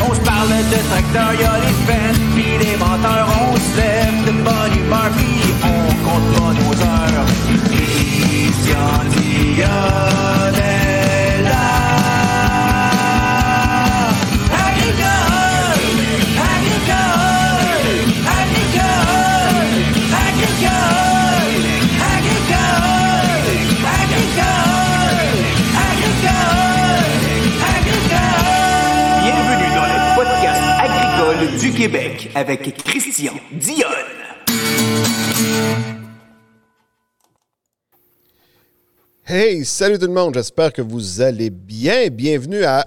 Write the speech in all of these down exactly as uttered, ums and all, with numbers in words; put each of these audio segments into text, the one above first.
On se parle de tracteurs, y'a les fêtes, pis les menteurs, on se lève de bonne humeur, pis on compte pas nos heures. Christian Dionne est là. Agricole, agricole, agricole, agricole, agricole, agricole, agricole, agricole. Bienvenue dans le podcast agricole du Québec avec Christian Dionne. Hey, salut tout le monde, j'espère que vous allez bien. Bienvenue à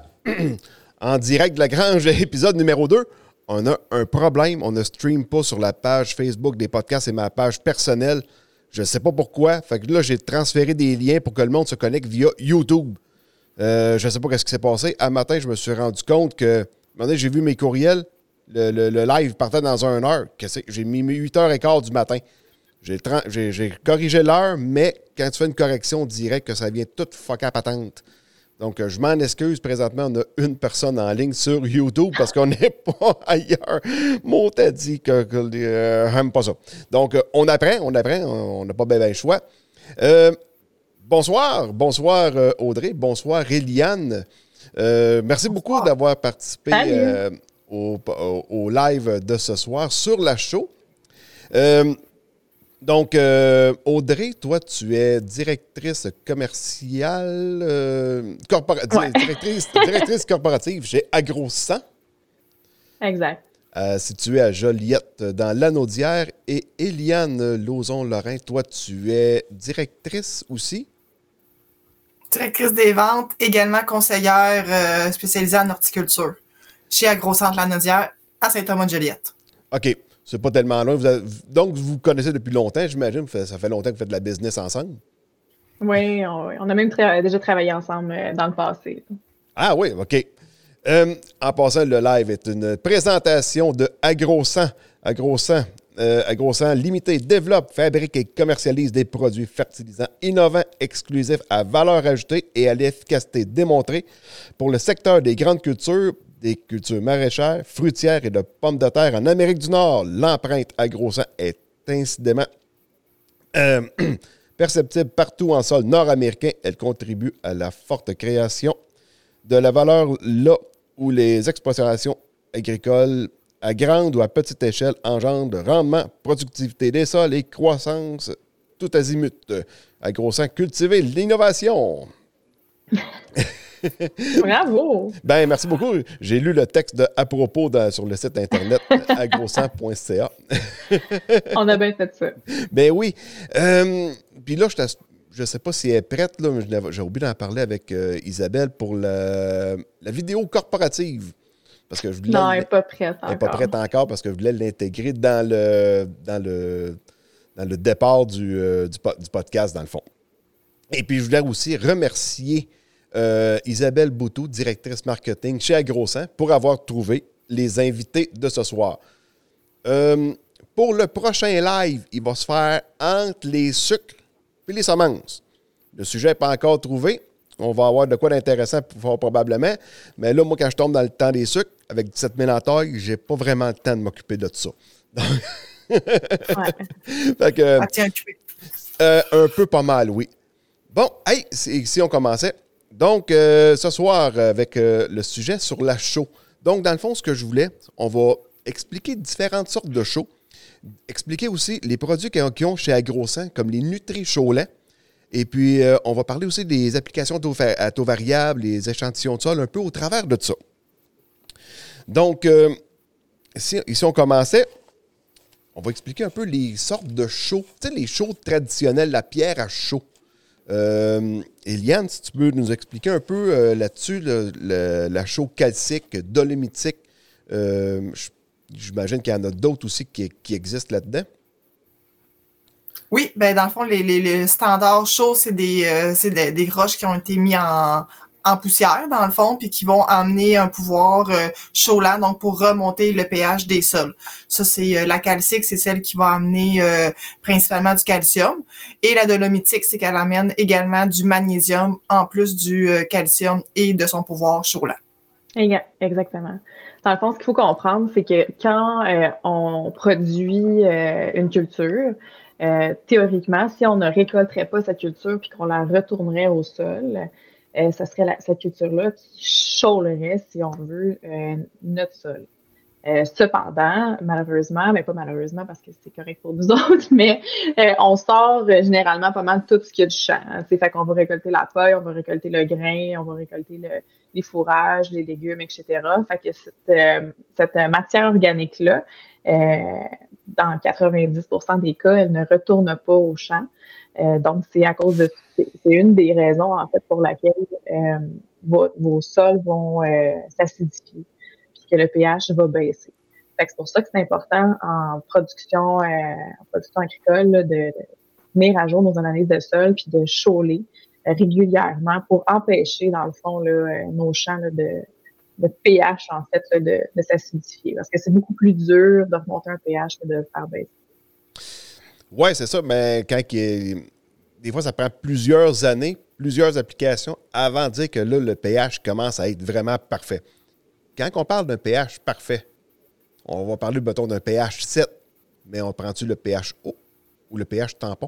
En direct de la Grange, épisode numéro deux. On a un problème, on ne stream pas sur la page Facebook des podcasts et ma page personnelle. Je ne sais pas pourquoi. Fait que là, j'ai transféré des liens pour que le monde se connecte via YouTube. Euh, je ne sais pas ce qui s'est passé. Un matin, je me suis rendu compte que, à un moment donné, j'ai vu mes courriels, le, le, le live partait dans une heure. J'ai mis huit heures quinze du matin. J'ai, tra- j'ai, j'ai corrigé l'heure, mais quand tu fais une correction, on dirait que ça vient tout fuck à patente. Donc, euh, je m'en excuse. Présentement, on a une personne en ligne sur YouTube parce qu'on n'est pas ailleurs. Mon t'a dit que, que euh, j'aime pas ça. Donc, euh, on apprend, on apprend. On n'a pas bien le choix. Euh, bonsoir. Bonsoir, euh, Audrey. Bonsoir, Eliane. Euh, merci beaucoup d'avoir participé euh, au, au, au live de ce soir sur la show. Euh, Donc, euh, Audrey, toi, tu es directrice commerciale, euh, corpora- Ouais. directrice, directrice corporative chez AgroSan. Exact. Euh, située à Joliette, dans l'Anaudière. Et Eliane Lauzon-Lorrain, toi, tu es directrice aussi? Directrice des ventes, également conseillère euh, spécialisée en horticulture chez AgroCentre Lanaudière à Saint-Thomas-de-Joliette. OK. C'est pas tellement loin. Vous avez, donc, vous vous connaissez depuis longtemps, j'imagine. Ça fait longtemps que vous faites de la business ensemble. Oui, on, on a même tra- déjà travaillé ensemble euh, dans le passé. Ah oui, OK. Euh, en passant, le live est une présentation de AgroSan. AgroSan, euh, AgroSan Limité développe, fabrique et commercialise des produits fertilisants innovants, exclusifs à valeur ajoutée et à l'efficacité démontrée pour le secteur des grandes cultures, des cultures maraîchères, fruitières et de pommes de terre en Amérique du Nord. L'empreinte AgroSan est incidemment euh, perceptible partout en sol nord-américain. Elle contribue à la forte création de la valeur là où les exploitations agricoles à grande ou à petite échelle engendrent rendement, productivité des sols et croissance tout azimut. AgroSan, cultiver l'innovation. Bravo! Ben, merci beaucoup. J'ai lu le texte de à propos de, sur le site internet agrosan point c a. On a bien fait ça. Ben oui. Euh, Puis là, je ne sais pas si elle est prête, là, mais j'ai oublié d'en parler avec euh, Isabelle pour la, la vidéo corporative. Parce que je voulais Non, elle n'est pas prête encore. Elle n'est pas prête encore parce que je voulais l'intégrer dans le, dans le, dans le départ du, euh, du, du podcast, dans le fond. Et puis, je voulais aussi remercier Euh, Isabelle Boutou, directrice marketing chez AgroSan, pour avoir trouvé les invités de ce soir. Euh, pour le prochain live, il va se faire entre les sucres et les semences. Le sujet n'est pas encore trouvé. On va avoir de quoi d'intéressant pour, probablement. Mais là, moi, quand je tombe dans le temps des sucres, avec dix-sept mille en taille, j'ai pas vraiment le temps de m'occuper de tout ça. Ouais. Fait que, Ah, tiens, tu euh, un peu pas mal, oui. Bon, hey, si, si on commençait. Donc, euh, ce soir, avec euh, le sujet sur la chaux. Donc, dans le fond, ce que je voulais, on va expliquer différentes sortes de chaux, expliquer aussi les produits qu'ils ont chez AgroSan, comme les Nutri-Chaux-Lait. Et puis, euh, on va parler aussi des applications à taux variable, les échantillons de sol, un peu au travers de ça. Donc, euh, ici, ici, on commençait. On va expliquer un peu les sortes de chaux. Tu sais, les chaux traditionnelles, la pierre à chaux. Euh, Eliane, si tu peux nous expliquer un peu euh, là-dessus, le, le, la chaux calcique, dolomitique. Euh, j'imagine qu'il y en a d'autres aussi qui, qui existent là-dedans. Oui, ben dans le fond, les, les, les standards chauds, c'est des, euh, c'est des, des roches qui ont été mis en, en poussière, dans le fond, puis qui vont amener un pouvoir euh, chaud-là, donc pour remonter le pH des sols. Ça, c'est euh, la calcique, c'est celle qui va amener euh, principalement du calcium. Et la dolomitique, c'est qu'elle amène également du magnésium, en plus du euh, calcium et de son pouvoir chaud-là. Exactement. Dans le fond, ce qu'il faut comprendre, c'est que quand euh, on produit euh, une culture, euh, théoriquement, si on ne récolterait pas cette culture puis qu'on la retournerait au sol, euh, ce serait la, cette culture-là qui chaulerait, si on veut, euh, notre sol. Euh, cependant, malheureusement, mais pas malheureusement parce que c'est correct pour nous autres, mais euh, on sort euh, généralement pas mal tout ce qu'il y a du champ. Hein, fait qu'on va récolter la feuille, on va récolter le grain, on va récolter le, les fourrages, les légumes, et cetera. Fait que cette, euh, cette matière organique-là, euh, dans quatre-vingt-dix pour cent des cas, elle ne retourne pas au champ. Euh, donc, c'est à cause de... C'est, c'est une des raisons, en fait, pour laquelle euh, vos, vos sols vont euh, s'acidifier. Que le pH va baisser. Fait que c'est pour ça que c'est important en production, euh, en production agricole là, de, de tenir à jour nos analyses de sol puis de chauler euh, régulièrement pour empêcher, dans le fond, là, euh, nos champs là, de, de pH, en fait, là, de, de s'acidifier. Parce que c'est beaucoup plus dur de remonter un pH que de le faire baisser. Oui, c'est ça, mais quand il est... des fois, ça prend plusieurs années, plusieurs applications avant de dire que là, le pH commence à être vraiment parfait. Quand on parle d'un pH parfait, on va parler, mettons, d'un pH sept, mais on prend-tu le pH haut ou le pH tampon?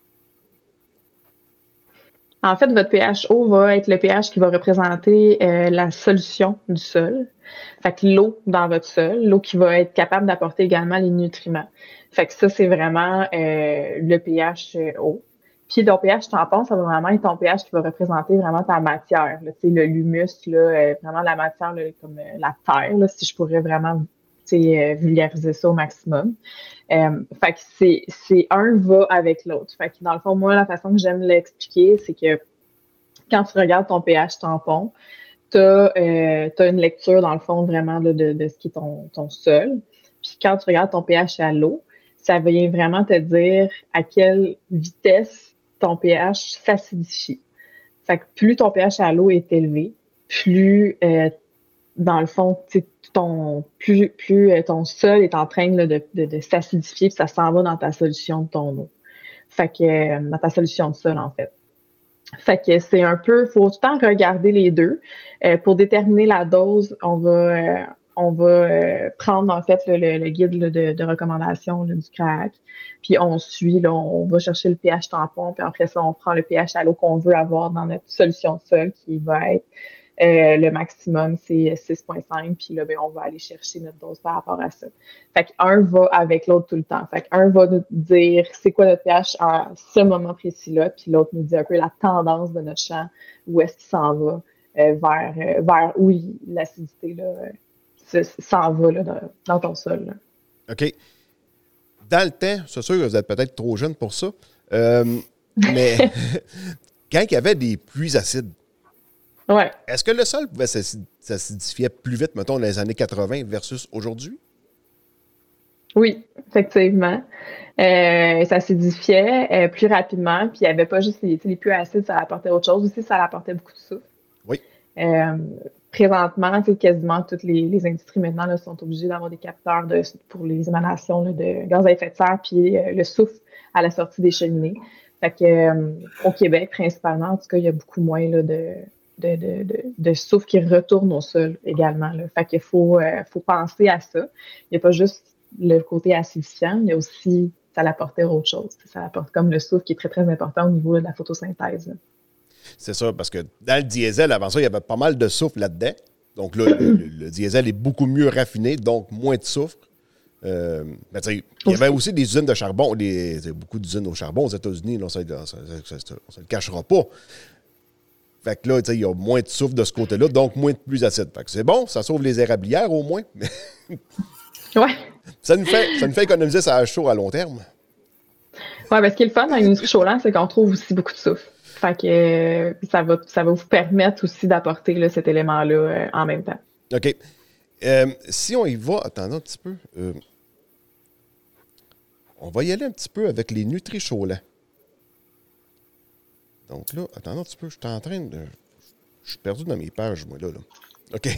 En fait, votre pH haut va être le pH qui va représenter euh, la solution du sol. Fait que l'eau dans votre sol, l'eau qui va être capable d'apporter également les nutriments. Fait que ça, c'est vraiment euh, le pH haut. Puis ton pH tampon, ça va vraiment être ton pH qui va représenter vraiment ta matière. Là, le l'humus, là, euh, vraiment la matière là, comme euh, la terre, là, si je pourrais vraiment euh, vulgariser ça au maximum. Euh, fait que c'est, c'est un va avec l'autre. Fait que dans le fond, moi, la façon que j'aime l'expliquer, c'est que quand tu regardes ton pH tampon, tu as euh, une lecture, dans le fond, vraiment là, de, de ce qui est ton, ton sol. Puis quand tu regardes ton pH à l'eau, ça vient vraiment te dire à quelle vitesse ton pH s'acidifie. Fait que plus ton pH à l'eau est élevé, plus, euh, dans le fond, ton, plus, plus euh, ton sol est en train là, de, de, de s'acidifier, puis ça s'en va dans ta solution de ton eau. Fait que, euh, dans ta solution de sol, en fait. Fait que c'est un peu, faut tout le temps regarder les deux. Euh, pour déterminer la dose, on va... Euh, on va euh, prendre, en fait, le, le, le guide là, de, de recommandation là, du C R A C. Puis on suit, là, on va chercher le pH tampon, puis après ça, on prend le pH à l'eau qu'on veut avoir dans notre solution de sol, qui va être euh, le maximum, c'est six virgule cinq. Puis là, ben, on va aller chercher notre dose par rapport à ça. Fait qu'un va avec l'autre tout le temps. Fait qu'un va nous dire c'est quoi notre pH à ce moment précis-là, puis l'autre nous dit un peu la tendance de notre champ, où est-ce qu'il s'en va, euh, vers, euh, vers où il, l'acidité, là, euh, s'en va là, dans, dans ton sol. Là. OK. Dans le temps, c'est sûr que vous êtes peut-être trop jeune pour ça, euh, mais quand il y avait des pluies acides, ouais. Est-ce que le sol pouvait s'acidifier plus vite, mettons, dans les années quatre-vingt versus aujourd'hui? Oui, effectivement. Euh, ça s'acidifiait euh, plus rapidement, puis il n'y avait pas juste les, les pluies acides, ça apportait autre chose aussi, ça apportait beaucoup de souffle. Oui. Euh, Présentement, quasiment toutes les, les industries maintenant là, sont obligées d'avoir des capteurs de, pour les émanations là, de gaz à effet de serre puis euh, le souffle à la sortie des cheminées. Fait que, euh, au Québec, principalement, en tout cas, il y a beaucoup moins là, de, de, de, de, de souffle qui retourne au sol également. Là. Fait qu'il faut, euh, faut penser à ça. Il n'y a pas juste le côté acidifiant, il y a aussi, ça l'apportait autre chose. Ça apporte comme le souffle qui est très, très important au niveau là, de la photosynthèse. Là. C'est ça, parce que dans le diesel, avant ça, il y avait pas mal de soufre là-dedans. Donc là, le, le, le diesel est beaucoup mieux raffiné, donc moins de soufre. Euh, mais il y avait aussi des usines de charbon, des, beaucoup d'usines au charbon aux États-Unis, là, ça, ça, ça, ça, ça, ça ne le cachera pas. Fait que là, il y a moins de soufre de ce côté-là, donc moins de pluie acide. Fait que c'est bon, ça sauve les érablières au moins. Ouais. Ça nous fait, ça nous fait économiser sa hache chaud à long terme. Ouais, ben, ce qui est le fun dans une chaulant, c'est qu'on trouve aussi beaucoup de soufre. Fait que euh, ça, va, ça va vous permettre aussi d'apporter là, cet élément-là euh, en même temps. OK. Euh, si on y va, attendez un petit peu. Euh, on va y aller un petit peu avec les Nutri-Chaulans. Donc là, attendez un petit peu, je suis en train de... Je suis perdu dans mes pages, moi, là. là. OK.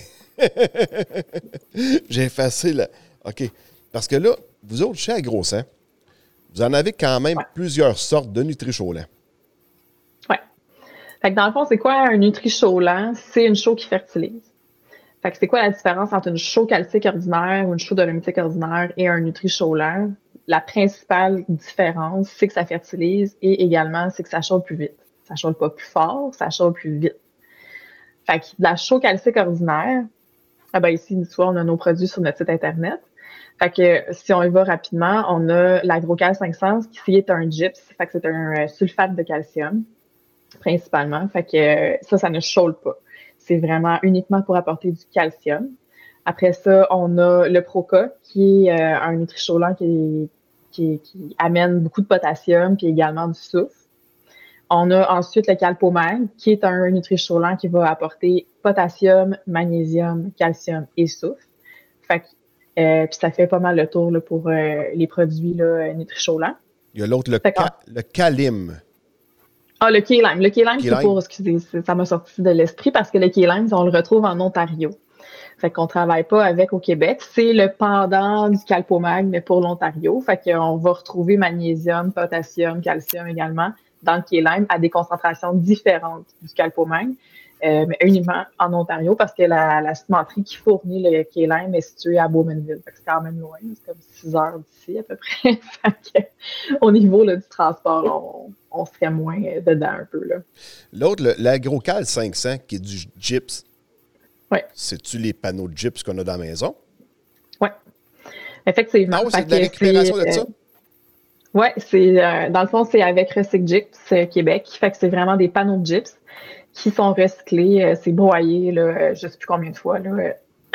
J'ai effacé la... OK. Parce que là, vous autres, chez AgroSan, vous en avez quand même ouais. plusieurs sortes de Nutri-Chaulans. Oui. Fait que dans le fond, c'est quoi un Nutri-Chaulant? C'est une chaux qui fertilise. Fait que c'est quoi la différence entre une chaux calcique ordinaire ou une chaux dolomitique ordinaire et un nutri-chaulant? La principale différence, c'est que ça fertilise et également, c'est que ça chaude plus vite. Ça chaude pas plus fort, ça chaude plus vite. Fait que la chaux calcique ordinaire, ah ben ici, tu vois, on a nos produits sur notre site Internet. Fait que si on y va rapidement, on a l'agrocal cinq cents qui est un gyps, fait que c'est un sulfate de calcium, principalement. Fait que ça, ça ne chaude pas. C'est vraiment uniquement pour apporter du calcium. Après ça, on a le Proca, qui est euh, un nutri-chaulant qui, qui, qui amène beaucoup de potassium, puis également du soufre. On a ensuite le Calpomag, qui est un nutri-chaulant qui va apporter potassium, magnésium, calcium et soufre. Fait que, euh, puis ça fait pas mal le tour là, pour euh, les produits là, nutri-chaulants. Il y a l'autre, le, ca- le Calim. Ah, le Key Lime. Le Key Lime, c'est pour, excusez, ça m'a sorti de l'esprit parce que le Key Lime, on le retrouve en Ontario. Fait qu'on travaille pas avec au Québec. C'est le pendant du Calpomag, mais pour l'Ontario. Fait qu'on va retrouver magnésium, potassium, calcium également dans le Key Lime à des concentrations différentes du Calpomag, euh, mais uniquement en Ontario parce que la, la cimenterie qui fournit le Key Lime est située à Bowmanville. Fait que c'est quand même loin. C'est comme six heures d'ici à peu près. Fait que, au niveau là, du transport, là, on, on serait moins dedans un peu. Là. L'autre, le, l'agrocal cinq cents qui est du gyps. Oui. C'est-tu les panneaux de gyps qu'on a dans la maison? Oui. Effectivement. Ah oui, c'est de la récupération de ça? Oui, c'est euh, dans le fond, c'est avec Recyc Gyps Québec. Fait que c'est vraiment des panneaux de gyps qui sont recyclés, euh, c'est broyé, là, je ne sais plus combien de fois, là,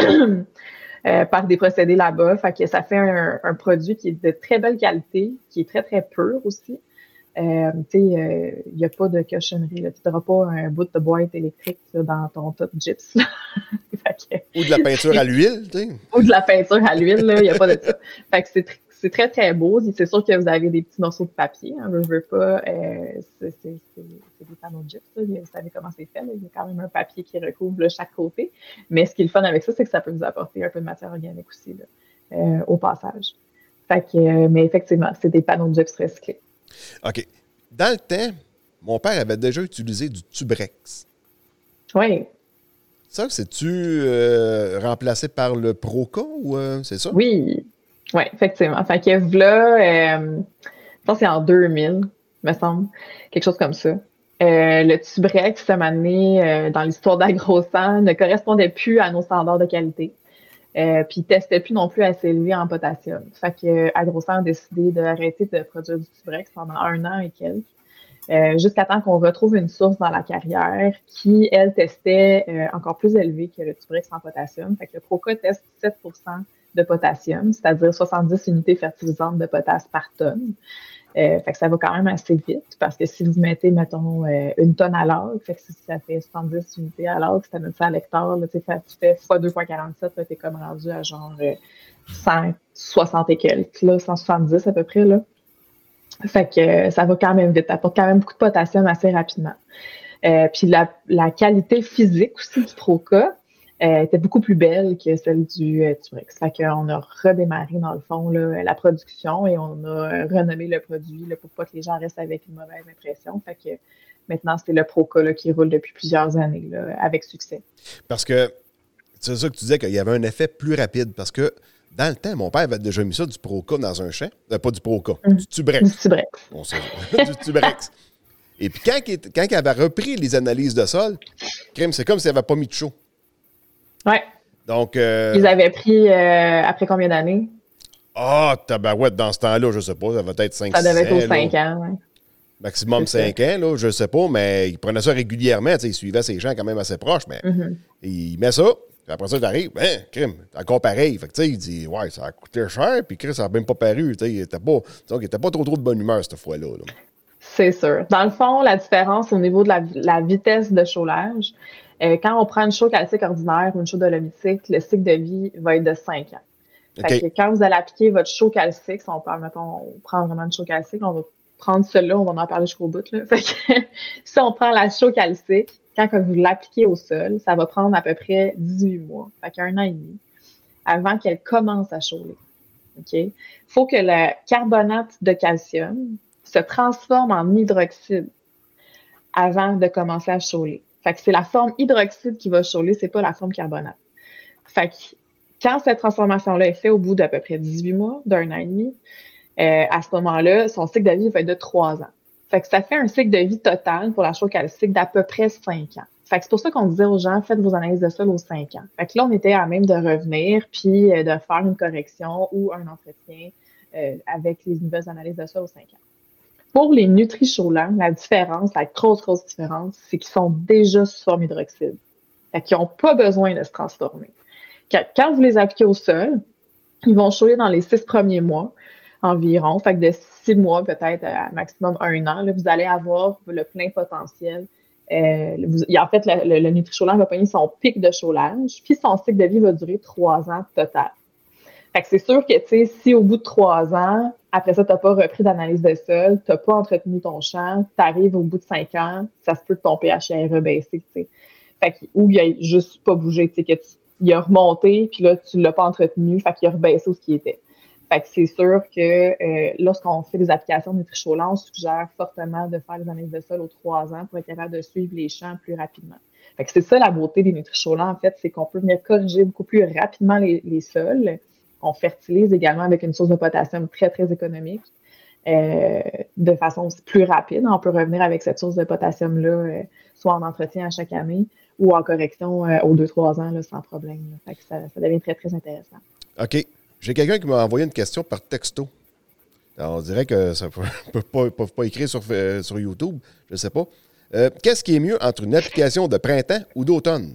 euh, par des procédés là-bas. Fait que ça fait un, un produit qui est de très belle qualité, qui est très, très pur aussi. Euh, tu sais, il euh, n'y a pas de cochonnerie. Tu n'auras pas un bout de boîte électrique là, dans ton top gyps. que, Ou de la peinture à l'huile, tu sais. Ou de la peinture à l'huile, il n'y a pas de ça. Fait que c'est très C'est très, très beau. C'est sûr que vous avez des petits morceaux de papier. Hein, je veux pas. Euh, c'est, c'est, c'est, c'est des panneaux de gyps. Là. Vous savez comment c'est fait. Là. Il y a quand même un papier qui recouvre là, chaque côté. Mais ce qui est le fun avec ça, c'est que ça peut vous apporter un peu de matière organique aussi là, euh, au passage. Fait que, euh, mais effectivement, c'est des panneaux de gyps recyclés. OK. Dans le temps, mon père avait déjà utilisé du Tubrex. Oui. Ça, c'est-tu euh, remplacé par le Proca ou euh, c'est ça? Oui. Oui, effectivement. Fait que là, euh, je pense que c'est en deux mille, me semble, quelque chose comme ça. Euh, le Tubrex, ça m'a amené euh, dans l'histoire d'AgroSan, ne correspondait plus à nos standards de qualité. Euh, puis, il ne testait plus non plus assez élevé en potassium. Fait que euh, AgroSan a décidé d'arrêter de produire du Tubrex pendant un an et quelques, euh, jusqu'à temps qu'on retrouve une source dans la carrière qui, elle, testait euh, encore plus élevé que le Tubrex en potassium. Fait que le Proca teste sept pour cent de potassium, c'est-à-dire soixante-dix unités fertilisantes de potasse par tonne. Euh, fait que ça va quand même assez vite parce que si vous mettez, mettons, euh, une tonne à l'acre, fait que si ça fait soixante-dix unités à l'acre, ça donne ça à l'hectare, là, tu fais fois deux virgule quarante-sept, là, t'es comme rendu à genre euh, cent soixante et quelques, là, cent soixante-dix à peu près, là. Fait que euh, ça va quand même vite, ça apporte quand même beaucoup de potassium assez rapidement. Euh, puis la, la qualité physique aussi du Proca, Euh, était beaucoup plus belle que celle du euh, Tubrex. Fait qu'on a redémarré, dans le fond, là, la production et on a renommé le produit là, pour pas que les gens restent avec une mauvaise impression. Fait que maintenant, c'est le Proca là, qui roule depuis plusieurs années là, avec succès. Parce que c'est ça que tu disais qu'il y avait un effet plus rapide. Parce que dans le temps, mon père avait déjà mis ça du Proca dans un champ. Euh, pas du Proca, mmh. du Tubrex. Du Tubrex. Bon, c'est du Tubrex. Et puis quand il, quand il avait repris les analyses de sol, crème, c'est comme s'il n'avait pas mis de chaud. Oui. Donc. Euh... Ils avaient pris euh, après combien d'années? Ah, oh, tabarouette, dans ce temps-là, je ne sais pas, ça va être cinq Ça devait être aux là. cinq ans, oui. Maximum cinq ans, là, je ne sais pas, mais il prenait ça régulièrement. Il suivait ses gens quand même assez proches, mais mm-hmm. il met ça, puis après ça, t'arrives, ben, crime, c'est encore pareil. Fait que, tu sais, il dit, ouais, ça a coûté cher, puis Chris, ça n'a même pas paru. Il n'était pas, pas trop, trop de bonne humeur cette fois-là. Là. C'est sûr. Dans le fond, la différence au niveau de la, la vitesse de chaulage, Euh, quand on prend une chaux calcique ordinaire ou une chaux dolomitique, le cycle de vie va être de cinq ans. Fait okay. que quand vous allez appliquer votre chaux calcique, si on, parle, mettons, on prend vraiment une chaux calcique, on va prendre celle-là, on va en parler jusqu'au bout. Là. Fait que, si on prend la chaux calcique, quand vous l'appliquez au sol, ça va prendre à peu près dix-huit mois, fait qu'un an et demi, avant qu'elle commence à chauler. Il faut que le carbonate de calcium se transforme en hydroxyde avant de commencer à chauler. Fait que c'est la forme hydroxyde qui va chauler, c'est pas la forme carbonate. Fait que quand cette transformation-là est faite au bout d'à peu près dix-huit mois, d'un an et demi, euh, à ce moment-là, son cycle de vie va être de trois ans. Fait que ça fait un cycle de vie total pour la chaux calcique d'à peu près cinq ans. Fait que c'est pour ça qu'on disait aux gens, faites vos analyses de sol aux cinq ans. Fait que là, on était à même de revenir puis euh, de faire une correction ou un entretien euh, avec les nouvelles analyses de sol aux cinq ans. Pour les nutri-chaulants, la différence, la grosse, grosse différence, c'est qu'ils sont déjà sous forme hydroxyde. Fait qu'ils n'ont pas besoin de se transformer. Quand vous les appliquez au sol, ils vont chauler dans les six premiers mois environ. Fait que de six mois, peut-être à maximum un an, là, vous allez avoir le plein potentiel. Euh, vous, en fait, le, le, le nutri-chaulant va pogner son pic de chaulage, puis son cycle de vie va durer trois ans total. Fait que c'est sûr que, tu sais, si au bout de trois ans, après ça, tu n'as pas repris d'analyse de sol, tu n'as pas entretenu ton champ, tu arrives au bout de cinq ans, ça se peut que ton pH ait rebaissé, tu sais. Fait que, ou il a juste pas bougé, tu sais, que tu, il a remonté, puis là, tu l'as pas entretenu, fait qu'il a rebaissé où ce qui était. Fait que c'est sûr que euh, lorsqu'on fait des applications de nutri-chaulant, on suggère fortement de faire les analyses de sol aux trois ans pour être capable de suivre les champs plus rapidement. Fait que c'est ça la beauté des nutri-chaulants, en fait, c'est qu'on peut venir corriger beaucoup plus rapidement les, les sols. On fertilise également avec une source de potassium très, très économique, euh, de façon plus rapide. On peut revenir avec cette source de potassium-là, euh, soit en entretien à chaque année ou en correction euh, aux deux trois ans, là, sans problème. Là. Fait que ça, ça devient très, très intéressant. OK. J'ai quelqu'un qui m'a envoyé une question par texto. Alors, on dirait que ça ne peut pas, pas, pas écrire sur, euh, sur YouTube. Je ne sais pas. Euh, qu'est-ce qui est mieux entre une application de printemps ou d'automne?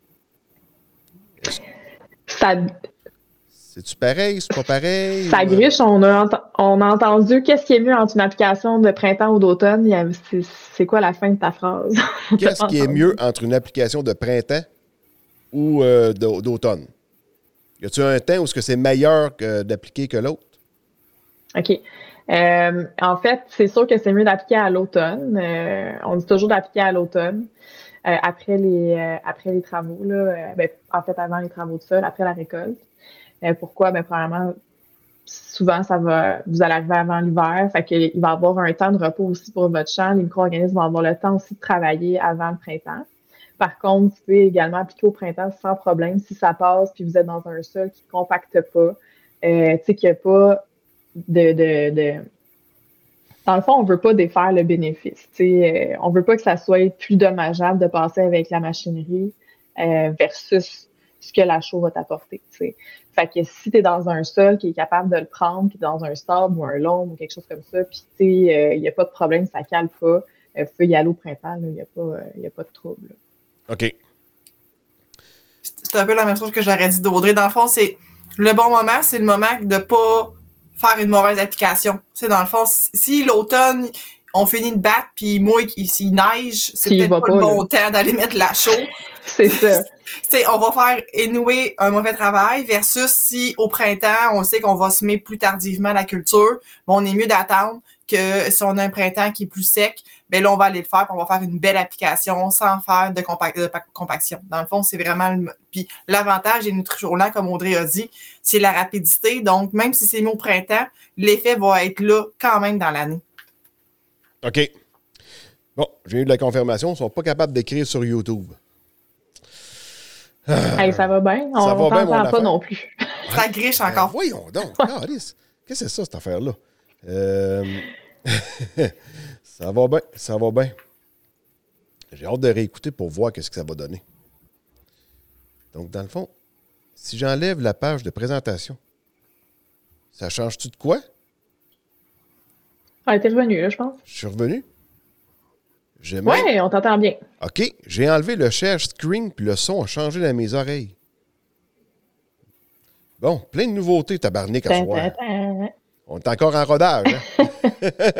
Ça... C'est-tu pareil? C'est pas pareil? Ça griche. On a, ent- on a entendu qu'est-ce qui est mieux entre une application de printemps ou d'automne. C'est, c'est quoi la fin de ta phrase? Qu'est-ce qui est mieux entre une application de printemps ou euh, d'automne? Y a-t-il un temps où est-ce que c'est meilleur que d'appliquer que l'autre? OK. Euh, en fait, c'est sûr que c'est mieux d'appliquer à l'automne. Euh, on dit toujours d'appliquer à l'automne. Euh, après les euh, après les travaux, là, euh, ben, en fait, avant les travaux de sol, après la récolte. Euh, pourquoi? Ben, probablement, souvent, ça va, vous allez arriver avant l'hiver. Fait qu'il va y avoir un temps de repos aussi pour votre champ. Les micro-organismes vont avoir le temps aussi de travailler avant le printemps. Par contre, vous pouvez également appliquer au printemps sans problème si ça passe puis vous êtes dans un sol qui ne compacte pas, euh, tu sais, qu'il n'y a pas de, de, de... Dans le fond, on ne veut pas défaire le bénéfice. Tu sais, euh, on ne veut pas que ça soit plus dommageable de passer avec la machinerie euh, versus ce que la chaux va t'apporter. Tu sais. Fait que si tu es dans un sol qui est capable de le prendre, puis dans un sable ou un loam ou quelque chose comme ça, puis tu sais, il n'y a pas de problème, ça ne cale pas, il euh, faut y aller au printemps, il n'y a, euh, a pas de trouble. Là. OK. C'est un peu la même chose que j'aurais dit d'Audrey. Dans le fond, c'est le bon moment, c'est le moment de ne pas faire une mauvaise application. C'est dans le fond, si l'automne, on finit de battre, puis moi, s'il neige, c'est S'il peut-être pas, pas le là. bon temps d'aller mettre la chaux. C'est ça. T'sais, on va faire énouer un mauvais travail versus si au printemps, on sait qu'on va semer plus tardivement la culture, bon, on est mieux d'attendre que si on a un printemps qui est plus sec, ben là, on va aller le faire, puis on va faire une belle application sans faire de, compac- de compaction. Dans le fond, c'est vraiment... Le... Puis l'avantage des nutri-chaulants, comme Audrey a dit, c'est la rapidité. Donc, même si c'est mis au printemps, l'effet va être là quand même dans l'année. OK. Bon, j'ai eu de la confirmation. Ils ne sont pas capables d'écrire sur YouTube. Ah, hey, ça va bien. On ne t'entend pas non plus. Ça griche encore. Ben, voyons donc. Qu'est-ce que c'est ça, cette affaire-là? Euh... ça va bien. Ça va bien. J'ai hâte de réécouter pour voir qu'est-ce que ça va donner. Donc, dans le fond, si j'enlève la page de présentation, ça change-tu de quoi? Ah, t'es revenu, là, je pense. Je suis revenu? J'ai même... Oui, on t'entend bien. OK. J'ai enlevé le share screen puis le son a changé dans mes oreilles. Bon, plein de nouveautés, tabarnak, à soir. On est encore en rodage. Hein?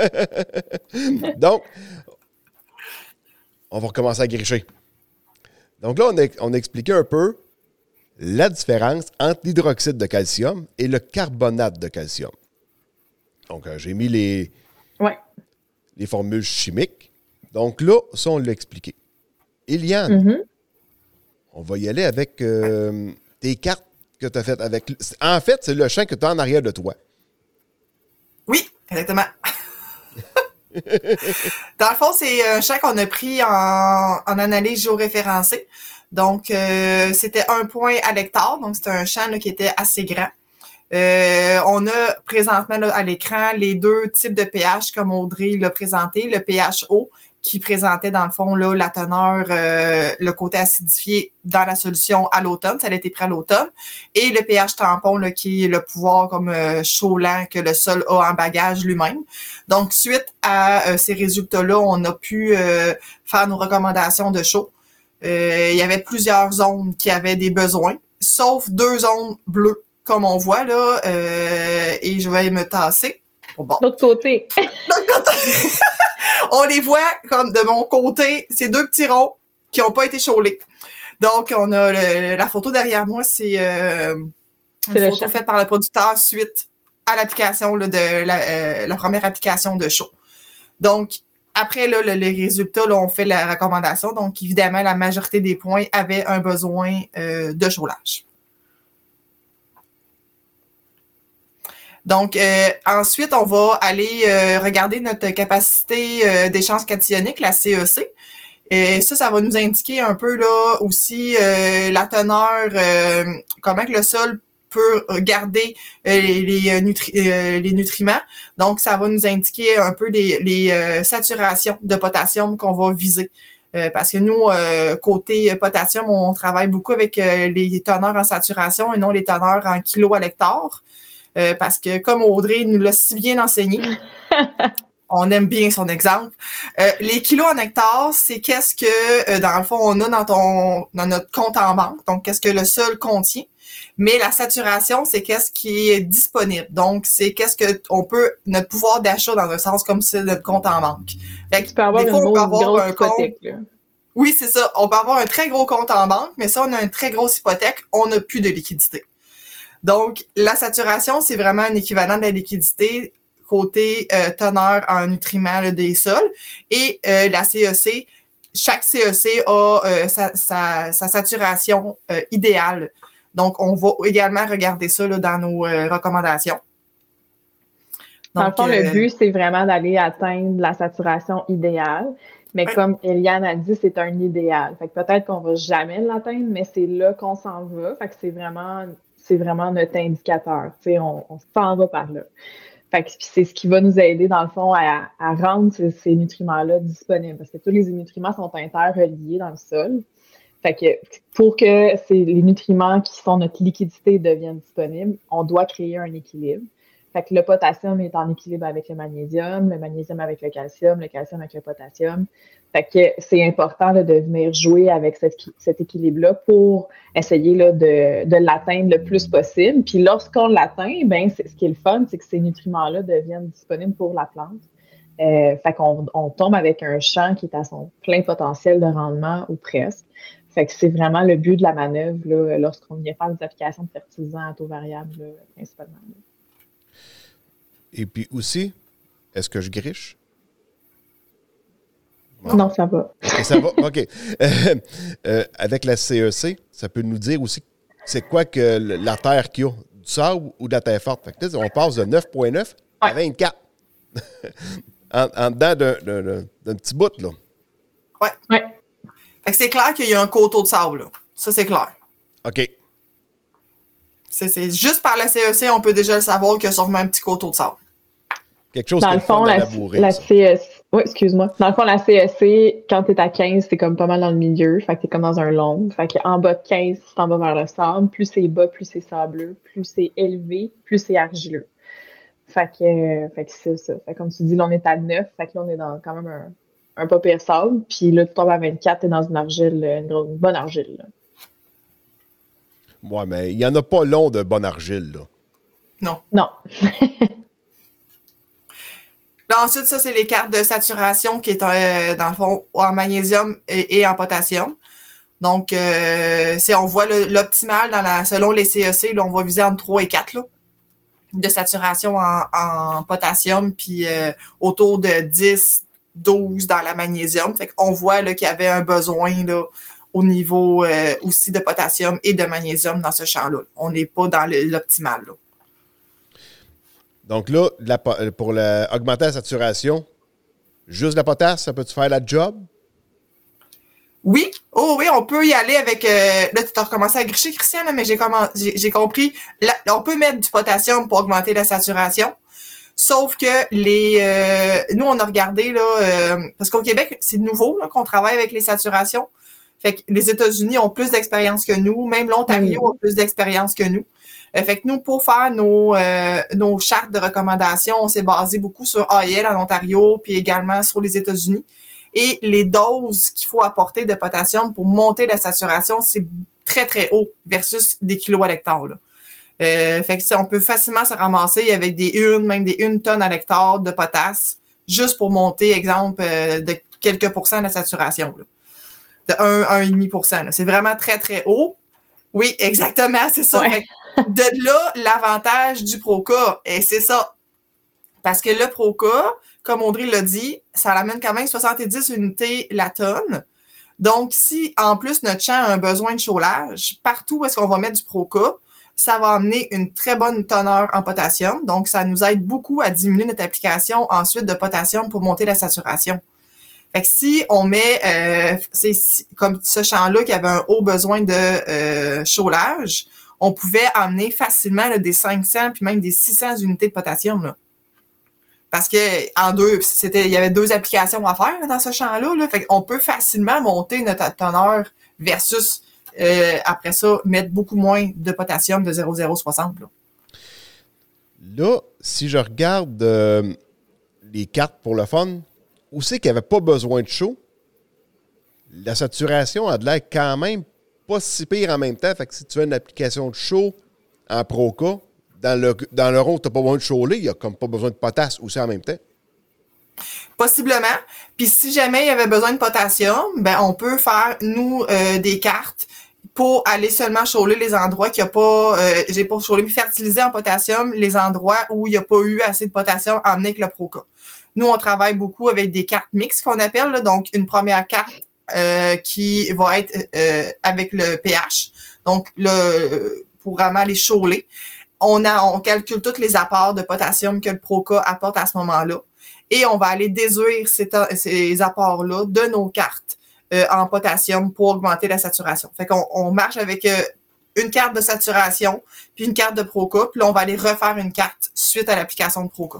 Donc, on va recommencer à gricher. Donc là, on a, on a expliqué un peu la différence entre l'hydroxyde de calcium et le carbonate de calcium. Donc, euh, j'ai mis les, ouais. les formules chimiques. Donc là, ça, on l'a expliqué. Eliane, mm-hmm. on va y aller avec euh, tes cartes que tu as faites avec... En fait, c'est le champ que tu as en arrière de toi. Oui, exactement. Dans le fond, c'est un champ qu'on a pris en, en analyse géoréférencée. Donc, euh, c'était un point à l'hectare. Donc, c'était un champ là, qui était assez grand. Euh, on a présentement là, à l'écran les deux types de pH comme Audrey l'a présenté. Le pH eau qui présentait dans le fond là, la teneur, euh, le côté acidifié dans la solution à l'automne. Ça a été pris à l'automne. Et le pH tampon là, qui est le pouvoir comme euh, chaud-lent que le sol a en bagage lui-même. Donc, suite à euh, ces résultats-là, on a pu euh, faire nos recommandations de chaud. Euh, il y avait plusieurs zones qui avaient des besoins, sauf deux zones bleues, comme on voit là. Euh, et je vais me tasser. Bon. L'autre côté. L'autre côté. On les voit comme de mon côté, ces deux petits ronds qui n'ont pas été chaulés. Donc, on a le, la photo derrière moi, c'est euh, une photo faite par le producteur suite à l'application là, de la, euh, la première application de chaud. Donc, après, là, le, les résultats, là, on fait la recommandation. Donc, évidemment, la majorité des points avaient un besoin euh, de chaulage. Donc, euh, ensuite, on va aller euh, regarder notre capacité euh, d'échange cationique, la C E C. Et ça, ça va nous indiquer un peu là aussi euh, la teneur, euh, comment que le sol peut garder euh, les, les, nutri euh, les nutriments. Donc, ça va nous indiquer un peu les, les euh, saturations de potassium qu'on va viser. Euh, parce que nous, euh, côté potassium, on travaille beaucoup avec euh, les teneurs en saturation et non les teneurs en kilos à l'hectare. Euh, parce que, comme Audrey nous l'a si bien enseigné, on aime bien son exemple, euh, les kilos en hectare, c'est qu'est-ce que, euh, dans le fond, on a dans, ton, dans notre compte en banque, donc qu'est-ce que le sol contient. Mais la saturation, c'est qu'est-ce qui est disponible. Donc, c'est qu'est-ce que on peut, notre pouvoir d'achat dans un sens comme c'est notre compte en banque. Fait que, tu peux avoir des une fois, on peut grosse, avoir grosse un compte. hypothèque, là. Oui, c'est ça. On peut avoir un très gros compte en banque, mais si on a une très grosse hypothèque, on n'a plus de liquidité. Donc, la saturation, c'est vraiment un équivalent de la liquidité côté euh, teneur en nutriments là, des sols. Et euh, la C E C, chaque C E C a euh, sa, sa, sa saturation euh, idéale. Donc, on va également regarder ça là, dans nos euh, recommandations. Donc, dans le fond, euh, le but, c'est vraiment d'aller atteindre la saturation idéale. Mais ouais. Comme Eliane a dit, c'est un idéal. Fait que peut-être qu'on va jamais l'atteindre, mais c'est là qu'on s'en va. Fait que c'est vraiment... c'est vraiment notre indicateur. Tu sais, on, on s'en va par là. Fait que c'est ce qui va nous aider, dans le fond, à, à rendre ces, ces nutriments-là disponibles. Parce que tous les nutriments sont interreliés dans le sol. Fait que pour que ces, les nutriments qui sont notre liquidité deviennent disponibles, on doit créer un équilibre. Fait que le potassium est en équilibre avec le magnésium, le magnésium avec le calcium, le calcium avec le potassium. Fait que c'est important là, de venir jouer avec cette, cet équilibre-là pour essayer là, de, de l'atteindre le plus possible. Puis lorsqu'on l'atteint, ben ce qui est le fun, c'est que ces nutriments-là deviennent disponibles pour la plante. Euh, fait qu'on on tombe avec un champ qui est à son plein potentiel de rendement ou presque. Fait que c'est vraiment le but de la manœuvre là, lorsqu'on vient faire des applications de fertilisants à taux variable, là, principalement. Là. Et puis aussi, est-ce que je griche? Bon. Non, ça va. Okay, ça va, OK. Euh, euh, avec la C E C, ça peut nous dire aussi c'est quoi que la terre qu'il y a, du sable ou de la terre forte. Fait que là, on passe de neuf virgule neuf ouais. à vingt-quatre. en, en dedans d'un, d'un, d'un petit bout, là. Oui. Ouais. Fait que c'est clair qu'il y a un coteau de sable, là. Ça, c'est clair. OK. C'est, c'est juste par la C E C, on peut déjà le savoir qu'il y a sûrement un petit coteau de sable. Quelque chose dans le fond, la, la C E C, oui, excuse-moi. Dans le fond, la C E C, quand t'es à quinze, c'est comme pas mal dans le milieu. Fait que t'es comme dans un long. Fait qu'en bas de quinze, tu t'en vas vers le sable. Plus c'est bas, plus c'est sableux. Plus c'est élevé, plus c'est argileux. Fait que, euh, fait que c'est ça. Fait que comme tu dis, là, on est à neuf. Fait que là, on est dans quand même un, un pas pire sable. Puis là, tu tombes à vingt-quatre, t'es dans une argile, une, grosse, une bonne argile, là. Ouais, mais il n'y en a pas long de bonne argile, là. Non. Non. Là, ensuite, ça, c'est les cartes de saturation qui est, euh, dans le fond, en magnésium et, et en potassium. Donc, euh, c'est, on voit le, l'optimal dans la, selon les C E C, là, on va viser entre trois et quatre, là, de saturation en, en potassium, puis euh, autour de dix, douze dans la magnésium. Fait qu'on voit, là, qu'il y avait un besoin, là, au niveau euh, aussi de potassium et de magnésium dans ce champ-là. On n'est pas dans le, l'optimal, là. Donc là, la, pour la, augmenter la saturation, Juste la potasse, ça peut-tu faire la job? Oui, oh oui, on peut y aller avec... Euh, là, tu as recommencé à gricher, Christian, là, mais j'ai, comment, j'ai, j'ai compris. Là, on peut mettre du potassium pour augmenter la saturation. Sauf que les... Euh, nous, on a regardé, là, euh, parce qu'au Québec, c'est nouveau là, qu'on travaille avec les saturations. Fait que les États-Unis ont plus d'expérience que nous. Même l'Ontario mmh. a plus d'expérience que nous. Euh, fait que nous, pour faire nos, euh, nos chartes de recommandation, on s'est basé beaucoup sur A I L en Ontario, puis également sur les États-Unis. Et les doses qu'il faut apporter de potassium pour monter la saturation, c'est très, très haut versus des kilos à l'hectare. Là. Euh, fait que ça, on peut facilement se ramasser avec des une, même des une tonne à l'hectare de potasse, juste pour monter, exemple, euh, de quelques pourcents de la saturation. Là. De un à un virgule cinq pour cent. Là. C'est vraiment très, très haut. Oui, exactement, c'est ça. Ouais. De là, l'avantage du Proca, et c'est ça. Parce que le Proca, comme Audrey l'a dit, ça amène quand même soixante-dix unités la tonne. Donc, si en plus notre champ a un besoin de chaulage, partout où est-ce qu'on va mettre du Proca, ça va amener une très bonne teneur en potassium. Donc, ça nous aide beaucoup à diminuer notre application ensuite de potassium pour monter la saturation. Fait que si on met, euh, c'est comme ce champ-là qui avait un haut besoin de euh, chaulage, on pouvait amener facilement là, des cinq cents puis même des six cents unités de potassium. Là. Parce que en deux, c'était, il y avait deux applications à faire là, dans ce champ-là. Là. Fait qu'on peut facilement monter notre teneur versus euh, après ça, mettre beaucoup moins de potassium de zéro virgule zéro soixante. Là, là si je regarde euh, les cartes pour le fun, où c'est qu'il n'y avait pas besoin de chaud, la saturation a de l'air quand même pas si pire en même temps. Fait que si tu as une application de chaud en Proca, dans le, dans le rond où tu n'as pas besoin de chaud, il n'y a comme pas besoin de potasse aussi en même temps. Possiblement. Puis si jamais il y avait besoin de potassium, ben on peut faire, nous, euh, des cartes pour aller seulement chauler les endroits qu'il n'y a pas, euh, j'ai pas chaulé, mais fertiliser en potassium les endroits où il n'y a pas eu assez de potassium emmené avec le Proca. Nous, on travaille beaucoup avec des cartes mixtes qu'on appelle, là, donc une première carte euh, qui va être euh, avec le pH, donc le pour vraiment les chauler. On a, on calcule tous les apports de potassium que le Proca apporte à ce moment-là, et on va aller déduire ces, ces apports-là de nos cartes euh, en potassium pour augmenter la saturation. Fait qu'on on marche avec euh, une carte de saturation puis une carte de Proca, puis là, on va aller refaire une carte suite à l'application de Proca.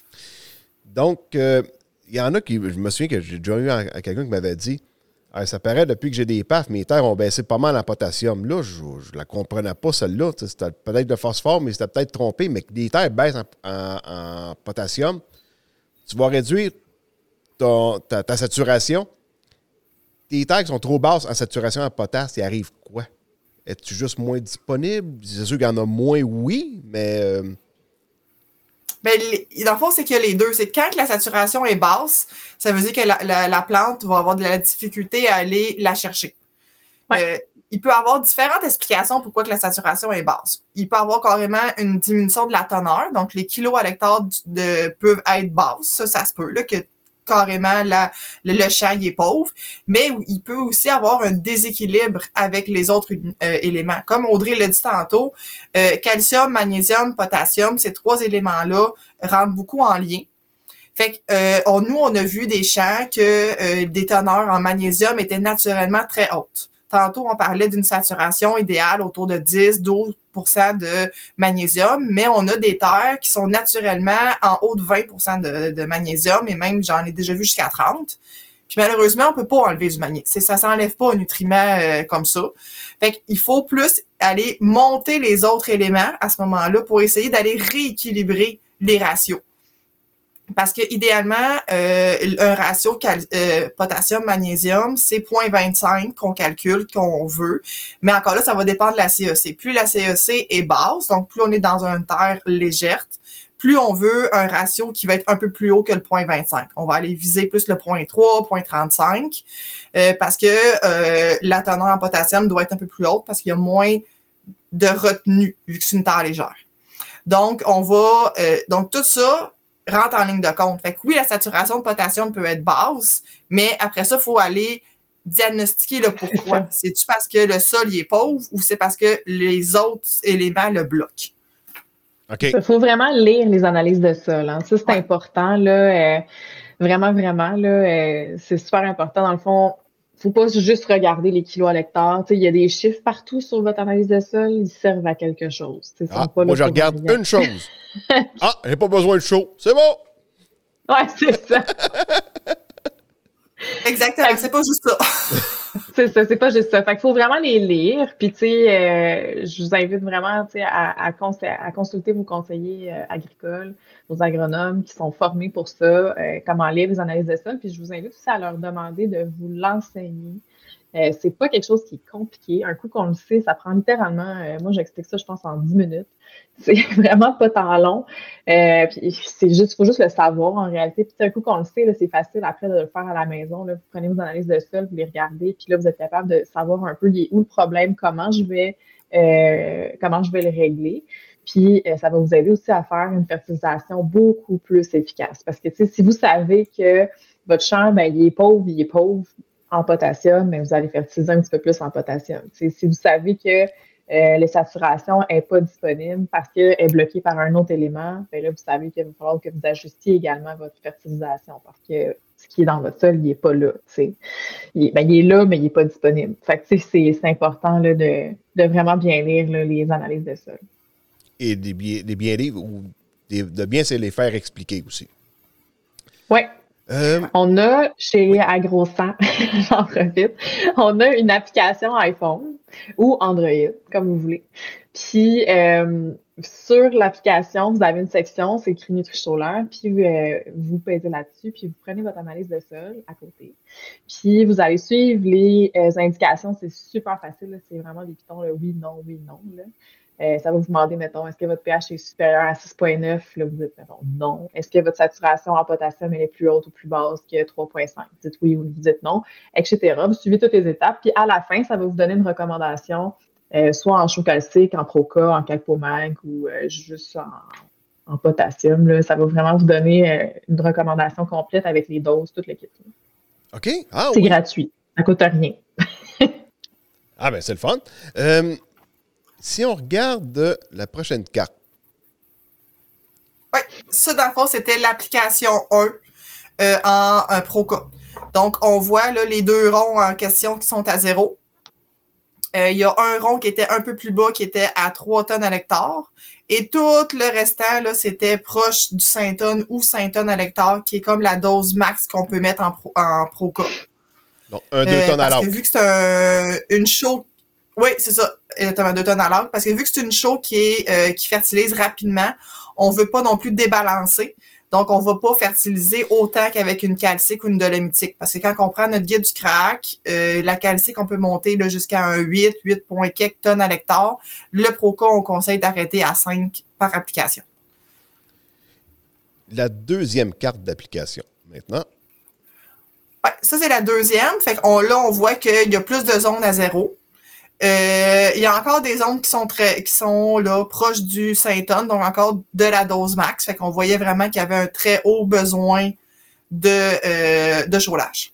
Donc, il euh, y en a qui, je me souviens que j'ai déjà eu à, à quelqu'un qui m'avait dit ah, ça paraît depuis que j'ai des P A F, mes terres ont baissé pas mal en potassium. Là, je ne la comprenais pas, celle-là. C'était peut-être de phosphore, mais c'était peut-être trompé. Mais que les terres baissent en, en, en potassium, tu vas réduire ton, ta, ta saturation. Tes terres qui sont trop basses en saturation en potasse, il arrive quoi? Es-tu juste moins disponible? C'est sûr qu'il y en a moins, oui, mais... Euh, Ben, dans le fond, c'est qu'il y a les deux. C'est que quand la saturation est basse, ça veut dire que la, la, la plante va avoir de la difficulté à aller la chercher. Ouais. Euh, il peut y avoir différentes explications pourquoi que la saturation est basse. Il peut y avoir carrément une diminution de la teneur, donc les kilos à l'hectare de, peuvent être basses. Ça, ça se peut, là, que carrément la, le, le champ il est pauvre, mais il peut aussi avoir un déséquilibre avec les autres euh, éléments. Comme Audrey l'a dit tantôt, euh, calcium, magnésium, potassium, ces trois éléments-là rentrent beaucoup en lien. Fait que euh, on, nous, on a vu des champs que euh, des teneurs en magnésium étaient naturellement très hautes. Tantôt, on parlait d'une saturation idéale autour de dix à douze pour cent de magnésium, mais on a des terres qui sont naturellement en haut de vingt pour cent de, de magnésium, et même, j'en ai déjà vu jusqu'à trente. Puis malheureusement, on peut pas enlever du magnésium. C'est, ça s'enlève pas un nutriment euh, comme ça. Fait qu'il faut plus aller monter les autres éléments à ce moment-là pour essayer d'aller rééquilibrer les ratios. Parce que idéalement, euh, un ratio cal- euh, potassium-magnésium, c'est zéro virgule vingt-cinq qu'on calcule, qu'on veut. Mais encore là, ça va dépendre de la C E C. Plus la C E C est basse, donc plus on est dans une terre légère, plus on veut un ratio qui va être un peu plus haut que le zéro virgule vingt-cinq. On va aller viser plus le zéro virgule trois, zéro virgule trente-cinq, euh, parce que euh, la teneur en potassium doit être un peu plus haute parce qu'il y a moins de retenue, vu que c'est une terre légère. Donc, on va... Euh, donc, tout ça rentre en ligne de compte. Fait que oui, la saturation de potassium peut être basse, mais après ça, il faut aller diagnostiquer le pourquoi. C'est-tu parce que le sol il est pauvre ou c'est parce que les autres éléments le bloquent? Okay. Il faut vraiment lire les analyses de sol. Hein. Ça, c'est ouais. important. Là, euh, Vraiment, vraiment, là, euh, c'est super important. Dans le fond, faut pas juste regarder les kilos à l'hectare. Il y a des chiffres partout sur votre analyse de sol, ils servent à quelque chose. Ils sont Ah, pas moi, là je pour regarde rien. une chose. Ah, j'ai pas besoin de chaud. C'est bon! Ouais, c'est ça. Exactement, Fait que- c'est pas juste ça. C'est ça, c'est pas juste ça. Fait qu'il faut vraiment les lire. Puis, tu sais, euh, je vous invite vraiment, tu sais, à, à, cons- à consulter vos conseillers euh, agricoles, vos agronomes qui sont formés pour ça, euh, comment lire les analyses de sol. Puis, je vous invite aussi à leur demander de vous l'enseigner. Euh, c'est pas quelque chose qui est compliqué. Un coup qu'on le sait, ça prend littéralement, euh, moi j'explique ça, je pense, en dix minutes. C'est vraiment pas tant long. Euh, puis c'est juste, faut juste le savoir en réalité. Puis un coup qu'on le sait, là, c'est facile après de le faire à la maison. Là. Vous prenez vos analyses de sol, vous les regardez, puis là, vous êtes capable de savoir un peu il est où le problème, comment je vais euh, comment je vais le régler. Puis euh, ça va vous aider aussi à faire une fertilisation beaucoup plus efficace. Parce que tu sais, si vous savez que votre champ, ben, il est pauvre, il est pauvre en potassium, mais vous allez fertiliser un petit peu plus en potassium. T'sais, si vous savez que euh, les saturations n'est pas disponible parce qu'elle est bloquée par un autre élément, bien là, vous savez qu'il va falloir que vous ajustiez également votre fertilisation parce que ce qui est dans votre sol, il n'est pas là. Il est, ben, il est là, mais il n'est pas disponible. Fait que, c'est, c'est important là, de, de vraiment bien lire là, les analyses de sol. Et des bien, des bien lire ou des, de bien se les faire expliquer aussi. Oui. Euh, On a chez oui. AgroSan, j'en profite, on a une application iPhone ou Android, comme vous voulez. Puis, euh, sur l'application, vous avez une section, c'est écrit Nutri-Solaire, puis euh, vous pesez là-dessus, puis vous prenez votre analyse de sol à côté. Puis, vous allez suivre les euh, indications, c'est super facile, là, c'est vraiment des pitons, là, oui, non, oui, non, là. Euh, ça va vous demander, mettons, est-ce que votre pH est supérieur à six virgule neuf? Là, vous dites, mettons, non. Est-ce que votre saturation en potassium elle est plus haute ou plus basse que trois virgule cinq? Vous dites oui ou vous dites non, et cetera. Vous suivez toutes les étapes. Puis à la fin, ça va vous donner une recommandation, euh, soit en chaud calcique, en Proca, en Calpomag ou euh, juste en, en potassium. Là. Ça va vraiment vous donner euh, une recommandation complète avec les doses, toute l'équipe. OK. Ah, c'est oui. gratuit. Ça ne coûte rien. Ah, ben c'est le fun. Euh, Si on regarde la prochaine carte. Oui, ça, dans le fond, c'était l'application un euh, en un Proca. Donc, on voit là, les deux ronds en question qui sont à zéro. Euh, il y a un rond qui était un peu plus bas, qui était à trois tonnes à l'hectare. Et tout le restant, là, c'était proche du cinq tonnes ou cinq tonnes à l'hectare, qui est comme la dose max qu'on peut mettre en, pro, en Proca. Donc, un deux euh, tonnes à Parce l'acre. que vu que c'est un, une chaux... Oui, c'est ça, exactement, deux tonnes à l'acre. Parce que vu que c'est une chaux qui, est, euh, qui fertilise rapidement, on veut pas non plus débalancer. Donc, on va pas fertiliser autant qu'avec une calcique ou une dolomitique. Parce que quand on prend notre guide du crack, euh, la calcique, on peut monter là, jusqu'à un huit, huit virgule quelques tonnes à l'hectare. Le Proca, on conseille d'arrêter à cinq par application. La deuxième carte d'application, maintenant. Ouais, ça, c'est la deuxième. Fait qu'on, là, on voit qu'il y a plus de zones à zéro. Euh, il y a encore des zones qui sont très, qui sont là proches du cinq tonnes, donc encore de la dose max. Fait qu'on voyait vraiment qu'il y avait un très haut besoin de, euh, de chaulage.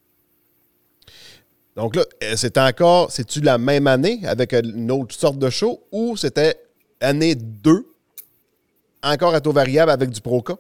Donc là, c'était encore, c'est-tu la même année avec une autre sorte de chaux ou c'était année deux, encore à taux variable avec du Proca?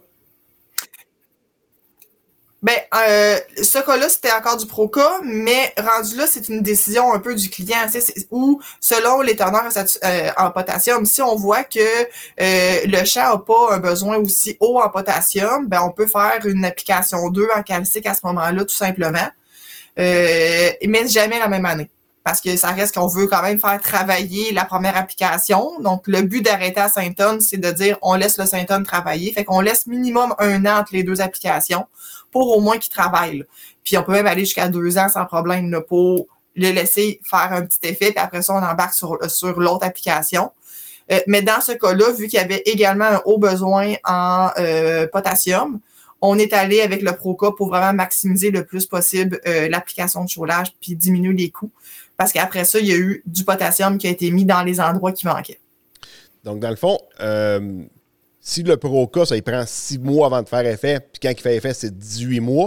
Ben, euh, ce cas-là, c'était encore du Proca, mais rendu là, c'est une décision un peu du client, c'est, c'est, où, selon les teneurs euh, en potassium, si on voit que euh, le champ n'a pas un besoin aussi haut en potassium, ben on peut faire une application deux en calcique à ce moment-là, tout simplement, euh, mais jamais la même année. Parce que ça reste qu'on veut quand même faire travailler la première application. Donc, le but d'arrêter à cinq tonnes, c'est de dire on laisse le cinq tonnes travailler. Fait qu'on laisse minimum un an entre les deux applications pour au moins qu'il travaille. Là. Puis, on peut même aller jusqu'à deux ans sans problème là, pour le laisser faire un petit effet. Puis après ça, on embarque sur, sur l'autre application. Euh, mais dans ce cas-là, vu qu'il y avait également un haut besoin en euh, potassium, on est allé avec le Proca pour vraiment maximiser le plus possible euh, l'application de chaulage puis diminuer les coûts. Parce qu'après ça, il y a eu du potassium qui a été mis dans les endroits qui manquaient. Donc, dans le fond, euh, si le Proca, ça il prend six mois avant de faire effet, puis quand il fait effet, c'est dix-huit mois,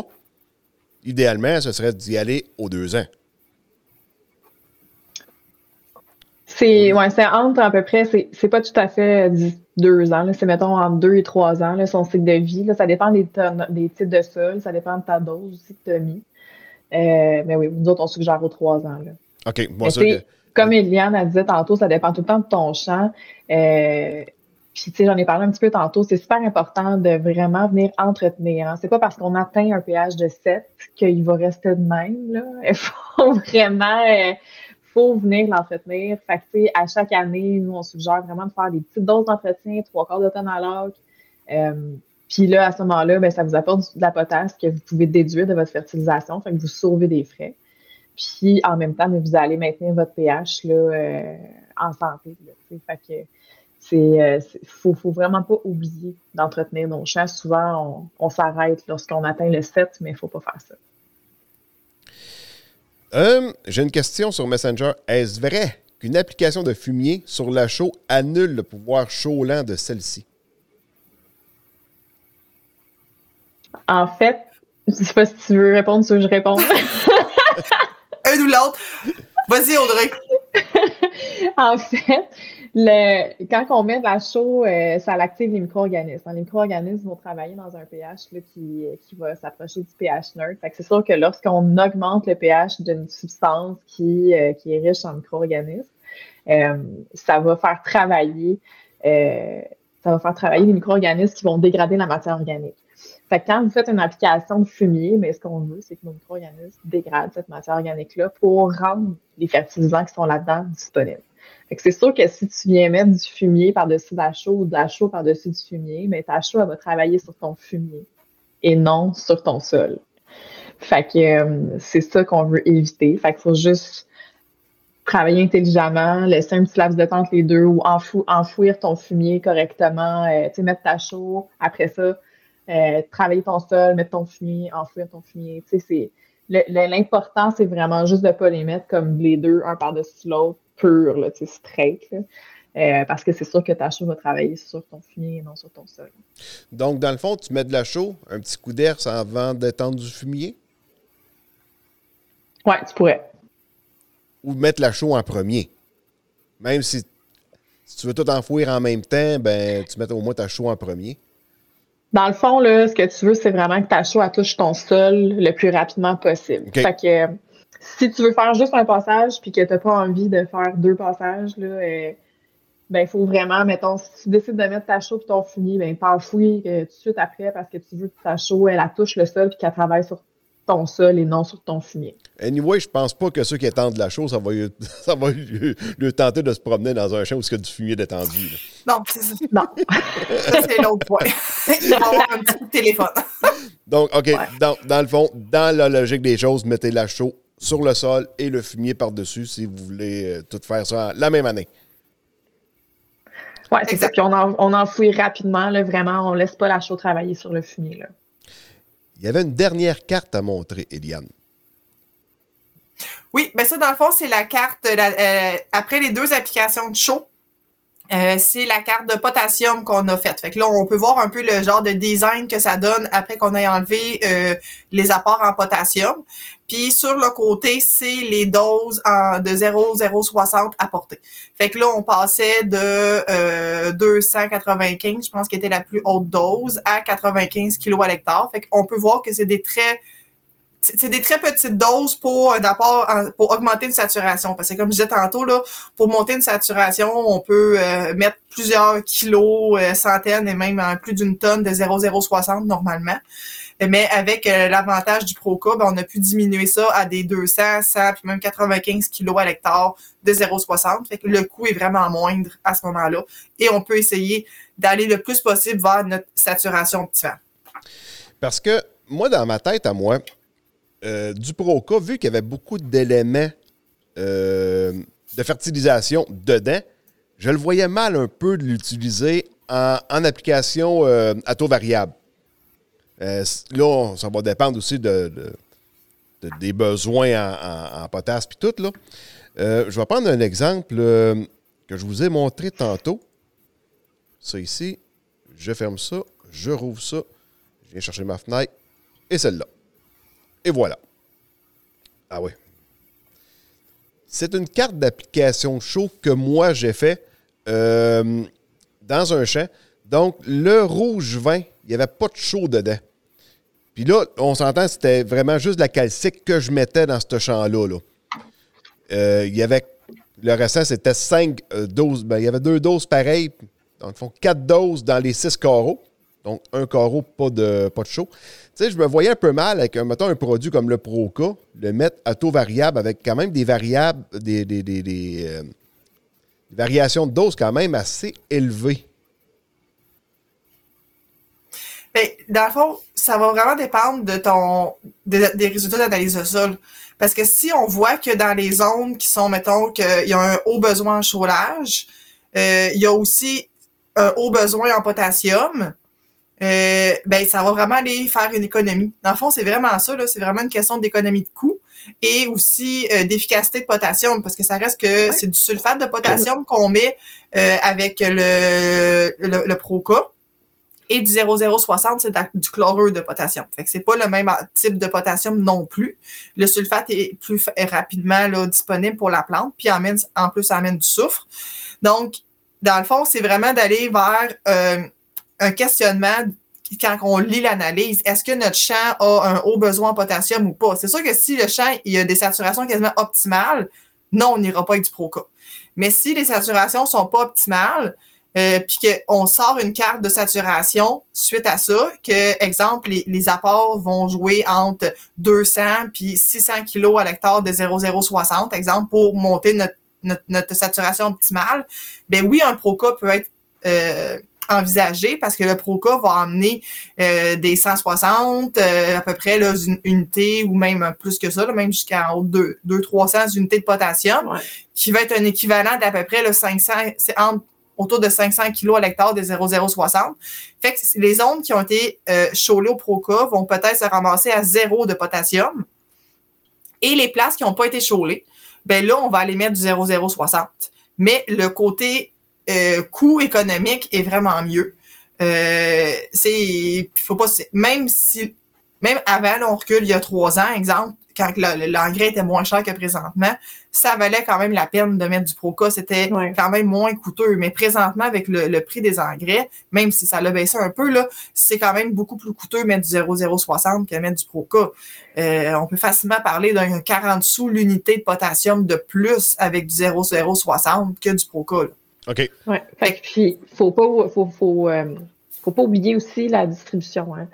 idéalement, ce serait d'y aller aux deux ans. C'est ouais, c'est entre à peu près, c'est c'est pas tout à fait dix- deux ans, là, c'est mettons entre deux et trois ans, là, son cycle de vie. Là, ça dépend des, tonnes- des types de sol, ça dépend de ta dose aussi que tu as mis. Euh, mais oui, nous autres, on suggère aux trois ans. Là. OK. Bon, Mais ça, tu le- sais, comme Eliane a dit tantôt, ça dépend tout le temps de ton champ. Euh, Puis, tu sais, j'en ai parlé un petit peu tantôt, c'est super important de vraiment venir entretenir. Hein. C'est pas parce qu'on atteint un pH de sept qu'il va rester de même. Là. Il faut vraiment, euh, faut venir l'entretenir. Fait que, tu sais, à chaque année, nous, on suggère vraiment de faire des petites doses d'entretien, trois quarts de tonne à l'heure. Euh, Puis là, à ce moment-là, ben, ça vous apporte de la potasse que vous pouvez déduire de votre fertilisation. Fait que vous sauvez des frais. Puis, en même temps, mais vous allez maintenir votre pH là, euh, en santé. Là, tu sais. Fait que, c'est, euh, c'est- faut, faut vraiment pas oublier d'entretenir nos champs. Souvent, on, on s'arrête lorsqu'on atteint le sept, mais il faut pas faire ça. Euh, j'ai une question sur Messenger. Est-ce vrai qu'une application de fumier sur la chaux annule le pouvoir chaulant de celle-ci? En fait, je sais pas si tu veux répondre, si tu veux que je réponde. Un ou l'autre. Vas-y, Audrey. En fait, le, quand on met de la chaux, euh, ça active les micro-organismes. Les micro-organismes vont travailler dans un pH là, qui, qui va s'approcher du pH neutre. Fait que c'est sûr que lorsqu'on augmente le pH d'une substance qui, euh, qui est riche en micro-organismes, euh, ça va faire travailler euh, ça va faire travailler les micro-organismes qui vont dégrader la matière organique. Fait que quand vous faites une application de fumier, mais ce qu'on veut, c'est que nos micro-organismes dégradent cette matière organique-là pour rendre les fertilisants qui sont là-dedans disponibles. Fait que c'est sûr que si tu viens mettre du fumier par-dessus de la chaux ou de la chaux par-dessus du fumier, mais ta chaux, elle va travailler sur ton fumier et non sur ton sol. Fait que euh, c'est ça qu'on veut éviter. Fait qu'il faut juste travailler intelligemment, laisser un petit laps de temps entre les deux ou enfou- enfouir ton fumier correctement, euh, tu sais, mettre ta chaux, après ça, euh, travailler ton sol, mettre ton fumier, enfouir ton fumier. Tu sais, c'est, le- le- l'important, c'est vraiment juste de ne pas les mettre comme les deux, un par-dessus l'autre, pur, là, tu sais, straight, là. Euh, parce que c'est sûr que ta chaux va travailler sur ton fumier et non sur ton sol. Donc, dans le fond, tu mets de la chaux, un petit coup d'air avant d'étendre du fumier? Ouais, tu pourrais. Ou mettre la chaux en premier? Même si, si tu veux tout enfouir en même temps, ben tu mets au moins ta chaux en premier. Dans le fond, là, ce que tu veux, c'est vraiment que ta chaux elle touche ton sol le plus rapidement possible. Okay. Fait que euh, si tu veux faire juste un passage puis que tu n'as pas envie de faire deux passages, là, euh, ben il faut vraiment, mettons, si tu décides de mettre ta chaux et ton fumier, ben t'enfouis euh, tout de suite après parce que tu veux que ta chaux, elle, elle touche le sol puis qu'elle travaille sur ton sol et non sur ton fumier. Anyway, je pense pas que ceux qui étendent de la chaux, ça va, ça va lui, lui tenter de se promener dans un champ où il y a du fumier détendu. Là. Non, c'est ça. Non. Ça, c'est l'autre point. Il va avoir un petit coup de téléphone. Donc, OK, Ouais. dans, dans le fond, dans la logique des choses, mettez la chaux sur le sol et le fumier par-dessus si vous voulez euh, tout faire ça la même année. Ouais, c'est ça. Puis on, en, on enfouit rapidement, là, vraiment, on laisse pas la chaux travailler sur le fumier, là. Il y avait une dernière carte à montrer, Eliane. Oui, bien ça, dans le fond, c'est la carte, la, euh, après les deux applications de chaux, euh, c'est la carte de potassium qu'on a faite. Fait que là, on peut voir un peu le genre de design que ça donne après qu'on ait enlevé euh, les apports en potassium. Puis sur le côté, c'est les doses en, de zéro virgule zéro soixante apportées. Fait que là, on passait de euh, deux cent quatre-vingt-quinze, je pense, qui était la plus haute dose, à quatre-vingt-quinze kilos à l'hectare. Fait qu'on peut voir que c'est des très c'est des très petites doses pour un apport, pour augmenter une saturation. Parce que comme je disais tantôt, là, pour monter une saturation, on peut euh, mettre plusieurs kilos, euh, centaines et même euh, plus d'une tonne de zéro virgule zéro soixante normalement. Mais avec euh, l'avantage du Proca, ben, on a pu diminuer ça à des deux cents, cent, puis même quatre-vingt-quinze kilos à l'hectare de zéro virgule soixante. Fait que le coût est vraiment moindre à ce moment-là. Et on peut essayer d'aller le plus possible vers notre saturation optimale. Parce que moi, dans ma tête à moi, Euh, du Proca, vu qu'il y avait beaucoup d'éléments euh, de fertilisation dedans, je le voyais mal un peu de l'utiliser en, en application euh, à taux variable. Euh, là, ça va dépendre aussi de, de, de, des besoins en, en, en potasse puis tout. Là. Euh, je vais prendre un exemple euh, que je vous ai montré tantôt. Ça ici, je ferme ça, je rouvre ça, je viens chercher ma fenêtre et celle-là. Et voilà. Ah oui. C'est une carte d'application chaud que moi j'ai fait euh, dans un champ. Donc, le rouge vin, il n'y avait pas de chaud dedans. Puis là, on s'entend, c'était vraiment juste de la calcique que je mettais dans ce champ-là. Là. Euh, il y avait, le restant, c'était cinq euh, doses. Ben, il y avait deux doses pareilles. Dans le fond, quatre doses dans les six carreaux. Donc, un carreau, pas de, pas de chaud. Tu sais, je me voyais un peu mal avec, mettons, un produit comme le Proca, le mettre à taux variable avec quand même des variables, des, des, des, des, euh, des variations de doses quand même assez élevées. Bien, dans le fond, ça va vraiment dépendre de ton de- des résultats d'analyse de sol. Parce que si on voit que dans les zones qui sont, mettons, qu'il y a un haut besoin en chôlage, euh, il y a aussi un haut besoin en potassium, euh, ben ça va vraiment aller faire une économie. Dans le fond, c'est vraiment ça, là, c'est vraiment une question d'économie de coût et aussi euh, d'efficacité de potassium, parce que ça reste que c'est du sulfate de potassium qu'on met euh, avec le, le, le Proca. Et du zéro zéro soixante, c'est du chlorure de potassium. Fait que c'est pas le même type de potassium non plus. Le sulfate est plus est rapidement là, disponible pour la plante, puis amène, en plus, ça amène du soufre. Donc, dans le fond, c'est vraiment d'aller vers euh, un questionnement quand on lit l'analyse. Est-ce que notre champ a un haut besoin en potassium ou pas? C'est sûr que si le champ il y a des saturations quasiment optimales, non, on n'ira pas avec du Proca. Mais si les saturations sont pas optimales, Euh, puis qu'on sort une carte de saturation suite à ça, que, exemple, les, les apports vont jouer entre deux cents puis six cents kilos à l'hectare de zéro zéro soixante, exemple, pour monter notre, notre, notre saturation optimale, ben oui, un Proca peut être euh, envisagé parce que le Proca va amener euh, des cent soixante, euh, à peu près, là, une unité ou même plus que ça, là, même jusqu'à deux à trois cents unités de potassium, ouais. Qui va être un équivalent d'à peu près là, cinq cents, c'est entre autour de cinq cents kilos à l'hectare de zéro zéro soixante. Fait que les zones qui ont été euh, chaulées au Proca vont peut-être se ramasser à zéro de potassium. Et les places qui n'ont pas été chaulées, ben là, on va aller mettre du zéro zéro soixante. Mais le côté euh, coût économique est vraiment mieux. Euh, c'est, faut pas, même si, même avant, là, on recule il y a trois ans, exemple, quand l'engrais était moins cher que présentement, ça valait quand même la peine de mettre du Proca. C'était ouais. quand même moins coûteux. Mais présentement, avec le, le prix des engrais, même si ça l'a baissé un peu, là, c'est quand même beaucoup plus coûteux mettre du zéro zéro soixante que mettre du Proca. Euh, on peut facilement parler d'un quarante sous l'unité de potassium de plus avec du zéro zéro soixante que du Proca. Là. OK. Ouais. Fait que puis, faut pas, faut, faut, euh, faut pas oublier aussi la distribution, hein.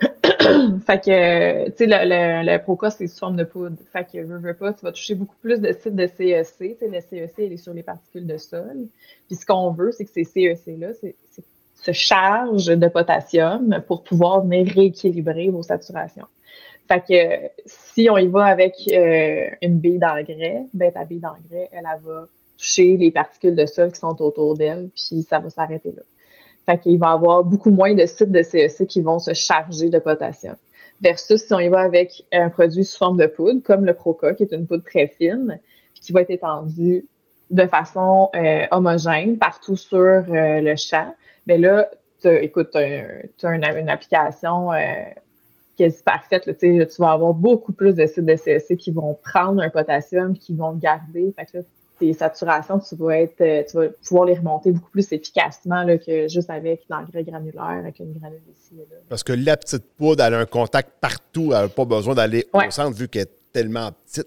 Fait que, tu sais, le, le, le Proca, c'est sous forme de poudre. Fait que, veux, veux pas, tu vas toucher beaucoup plus de sites de C E C. Tu sais, le C E C, il est sur les particules de sol. Puis ce qu'on veut, c'est que ces C E C-là, c'est, c'est, se chargent de potassium pour pouvoir venir rééquilibrer vos saturations. Fait que, si on y va avec euh, une bille d'engrais, ben ta bille d'engrais, elle, elle va toucher les particules de sol qui sont autour d'elle, puis ça va s'arrêter là. Fait qu'il va y avoir beaucoup moins de sites de C E C qui vont se charger de potassium. Versus si on y va avec un produit sous forme de poudre, comme le Proca, qui est une poudre très fine, puis qui va être étendue de façon euh, homogène partout sur euh, le champ. Mais là, t'as, écoute, tu as une, une application euh, quasi parfaite. Là, tu vas avoir beaucoup plus de sites de C E C qui vont prendre un potassium, qui vont le garder. Fait que là, tes saturations, tu vas être, tu vas pouvoir les remonter beaucoup plus efficacement là, que juste avec l'engrais granulaire, avec une granule ici et là. Parce que la petite poudre, elle a un contact partout, elle n'a pas besoin d'aller ouais. au centre vu qu'elle est tellement petite.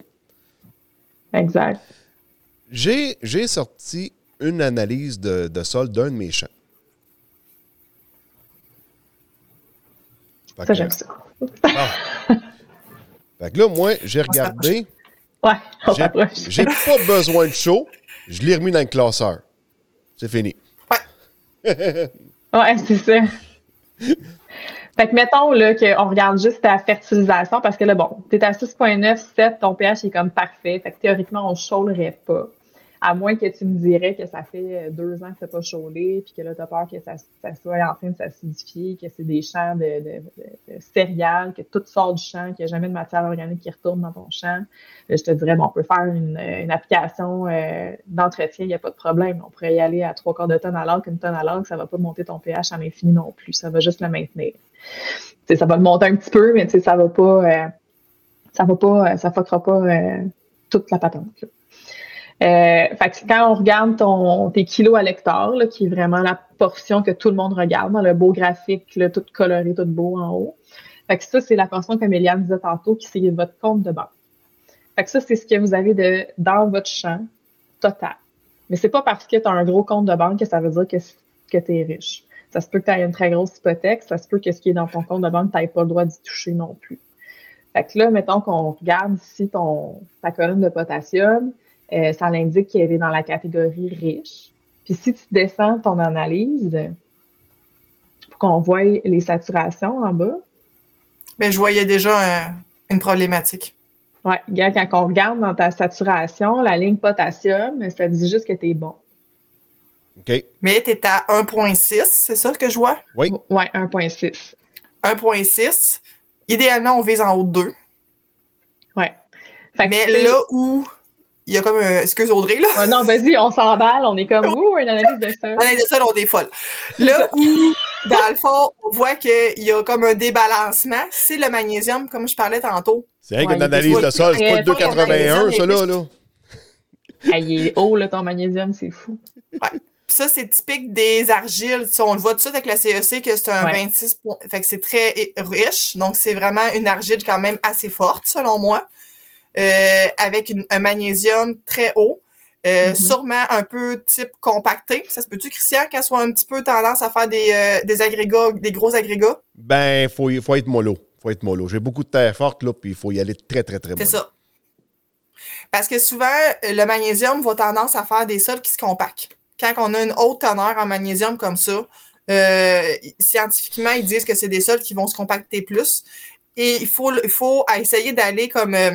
Exact. J'ai, j'ai sorti une analyse de, de sol d'un de mes champs. Fait ça, que, j'aime ça. Bon. Fait que là, moi, j'ai regardé. Ouais, on j'ai, j'ai pas besoin de chaud. Je l'ai remis dans le classeur. C'est fini. Ouais. Ouais, c'est ça. Fait que mettons là, qu'on regarde juste ta fertilisation parce que là, bon, t'es à six virgule neuf, sept, ton pH est comme parfait. Fait que théoriquement, on ne chaulerait pas. À moins que tu me dirais que ça fait deux ans que c'est pas chaulé, puis que là, tu as peur que ça, ça soit en train de s'acidifier, que c'est des champs de, de, de, de céréales, que tout sort du champ, qu'il n'y a jamais de matière organique qui retourne dans ton champ. Là, je te dirais, bon, on peut faire une, une application euh, d'entretien, il n'y a pas de problème. On pourrait y aller à trois quarts de tonne à l'heure, qu'une tonne à l'heure, ça ne va pas monter ton pH à l'infini non plus. Ça va juste le maintenir. T'sais, ça va le monter un petit peu, mais ça va pas, euh, ça va pas, ça fuckera pas euh, toute la patente, là. Euh, fait que quand on regarde ton, tes kilos à l'hectare, là, qui est vraiment la portion que tout le monde regarde, dans le beau graphique, là, tout coloré, tout beau en haut. Fait que ça, c'est la portion, comme Eliane disait tantôt, qui c'est votre compte de banque. Fait que ça, c'est ce que vous avez de, dans votre champ total. Mais c'est pas parce que tu as un gros compte de banque que ça veut dire que, que tu es riche. Ça se peut que tu aies une très grosse hypothèque, ça se peut que ce qui est dans ton compte de banque, tu n'aies pas le droit d'y toucher non plus. Fait que là, mettons qu'on regarde ici ton, ta colonne de potassium, euh, ça l'indique qu'elle est dans la catégorie riche. Puis si tu descends ton analyse, pour qu'on voie les saturations en bas. Bien, je voyais déjà un, une problématique. Oui, quand on regarde dans ta saturation, la ligne potassium, ça dit juste que tu es bon. OK. Mais tu es à un virgule six, c'est ça que je vois? Oui. Oui, un virgule six. un virgule six. Idéalement, on vise en haut de deux. Oui. Mais là où il y a comme un... Excuse Audrey, là. Oh non, vas-y, on s'emballe, on est comme, ouh, une analyse de sol. L'analyse de sol, on est folle. Là où, dans le fond, on voit qu'il y a comme un débalancement, c'est le magnésium, comme je parlais tantôt. C'est rien ouais, qu'une analyse de sol, c'est pas le deux virgule quatre-vingt-un, ça, là. là. Ah, il est haut, là, ton magnésium, c'est fou. Ouais. Puis ça, c'est typique des argiles. Tu sais, on le voit tout de suite avec la C E C que c'est un ouais. vingt-six points. Fait que c'est très riche. Donc, c'est vraiment une argile quand même assez forte, selon moi. Euh, avec une, un magnésium très haut. Euh, mm-hmm. Sûrement un peu type compacté. Ça se peut-tu, Christian, qu'elle soit un petit peu tendance à faire des, euh, des agrégats, des gros agrégats? Ben, il faut, faut être mollo. faut être mollo. J'ai beaucoup de terre forte, là, puis il faut y aller très, très, très mollo. C'est ça. Parce que souvent, le magnésium va tendance à faire des sols qui se compactent. Quand on a une haute teneur en magnésium comme ça, euh, scientifiquement, ils disent que c'est des sols qui vont se compacter plus. Et il faut, il faut essayer d'aller comme euh,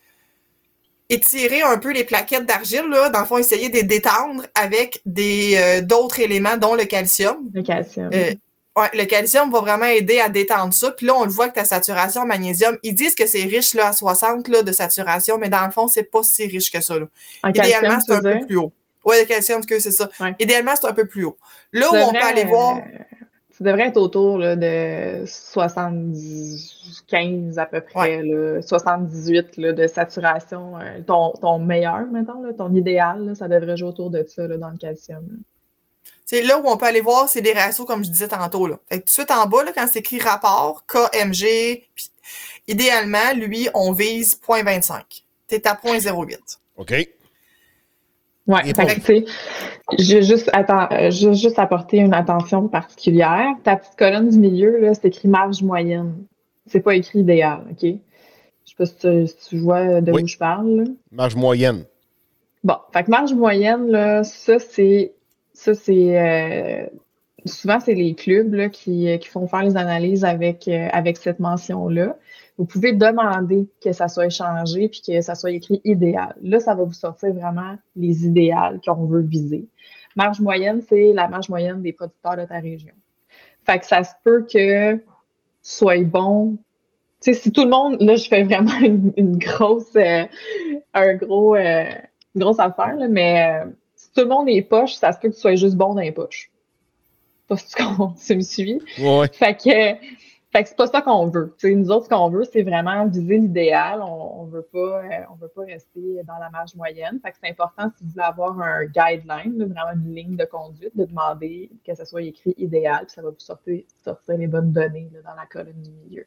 étirer un peu les plaquettes d'argile, là, dans le fond, essayer de les détendre avec des euh, d'autres éléments, dont le calcium. Le calcium. Euh, ouais, le calcium va vraiment aider à détendre ça. Puis là, on le voit que ta saturation en magnésium, ils disent que c'est riche là, à soixante là, de saturation, mais dans le fond, c'est pas si riche que ça. Là. Idéalement, c'est un peu plus haut. Oui, le calcium, c'est ça. Ouais. Idéalement, c'est un peu plus haut. Là où devrais, on peut aller voir... Ça devrait être autour là, de soixante-quinze à peu près, ouais. là, soixante-dix-huit là, de saturation. Euh, ton, ton meilleur, mettons, là, ton idéal, là, ça devrait jouer autour de ça là, dans le calcium. Là. C'est là où on peut aller voir, c'est des ratios, comme je disais tantôt. Là. Fait que tout de suite en bas, là, quand c'est écrit rapport, K M G, puis, idéalement, lui, on vise zéro virgule vingt-cinq. Tu es à zéro virgule zéro huit. OK. Oui, j'ai juste, attends, j'ai juste apporté une attention particulière. Ta petite colonne du milieu, là, c'est écrit marge moyenne. C'est pas écrit idéal, OK? Je sais pas si tu, si tu vois de oui. où je parle. Là. Marge moyenne. Bon, fait que marge moyenne, là, ça, c'est. Ça, c'est. Euh, souvent, c'est les clubs là, qui, qui font faire les analyses avec, euh, avec cette mention-là. Vous pouvez demander que ça soit échangé puis que ça soit écrit idéal. Là, ça va vous sortir vraiment les idéales qu'on veut viser. Marge moyenne, c'est la marge moyenne des producteurs de ta région. Fait que ça se peut que soit bon. Tu sais, si tout le monde, là, je fais vraiment une, une grosse, euh, un gros, euh, une grosse affaire, là, mais euh, si tout le monde est poche, ça se peut que tu sois juste bon dans les poches. Pas si tu, tu me suis. Ouais. Fait que, Fait que c'est pas ça qu'on veut. T'sais, nous autres, ce qu'on veut, c'est vraiment viser l'idéal. On, on veut pas, euh, on veut pas rester dans la marge moyenne. Fait que c'est important, si vous voulez avoir un guideline, là, vraiment une ligne de conduite, de demander que ça soit écrit idéal, puis ça va vous sortir, sortir les bonnes données là, dans la colonne du milieu.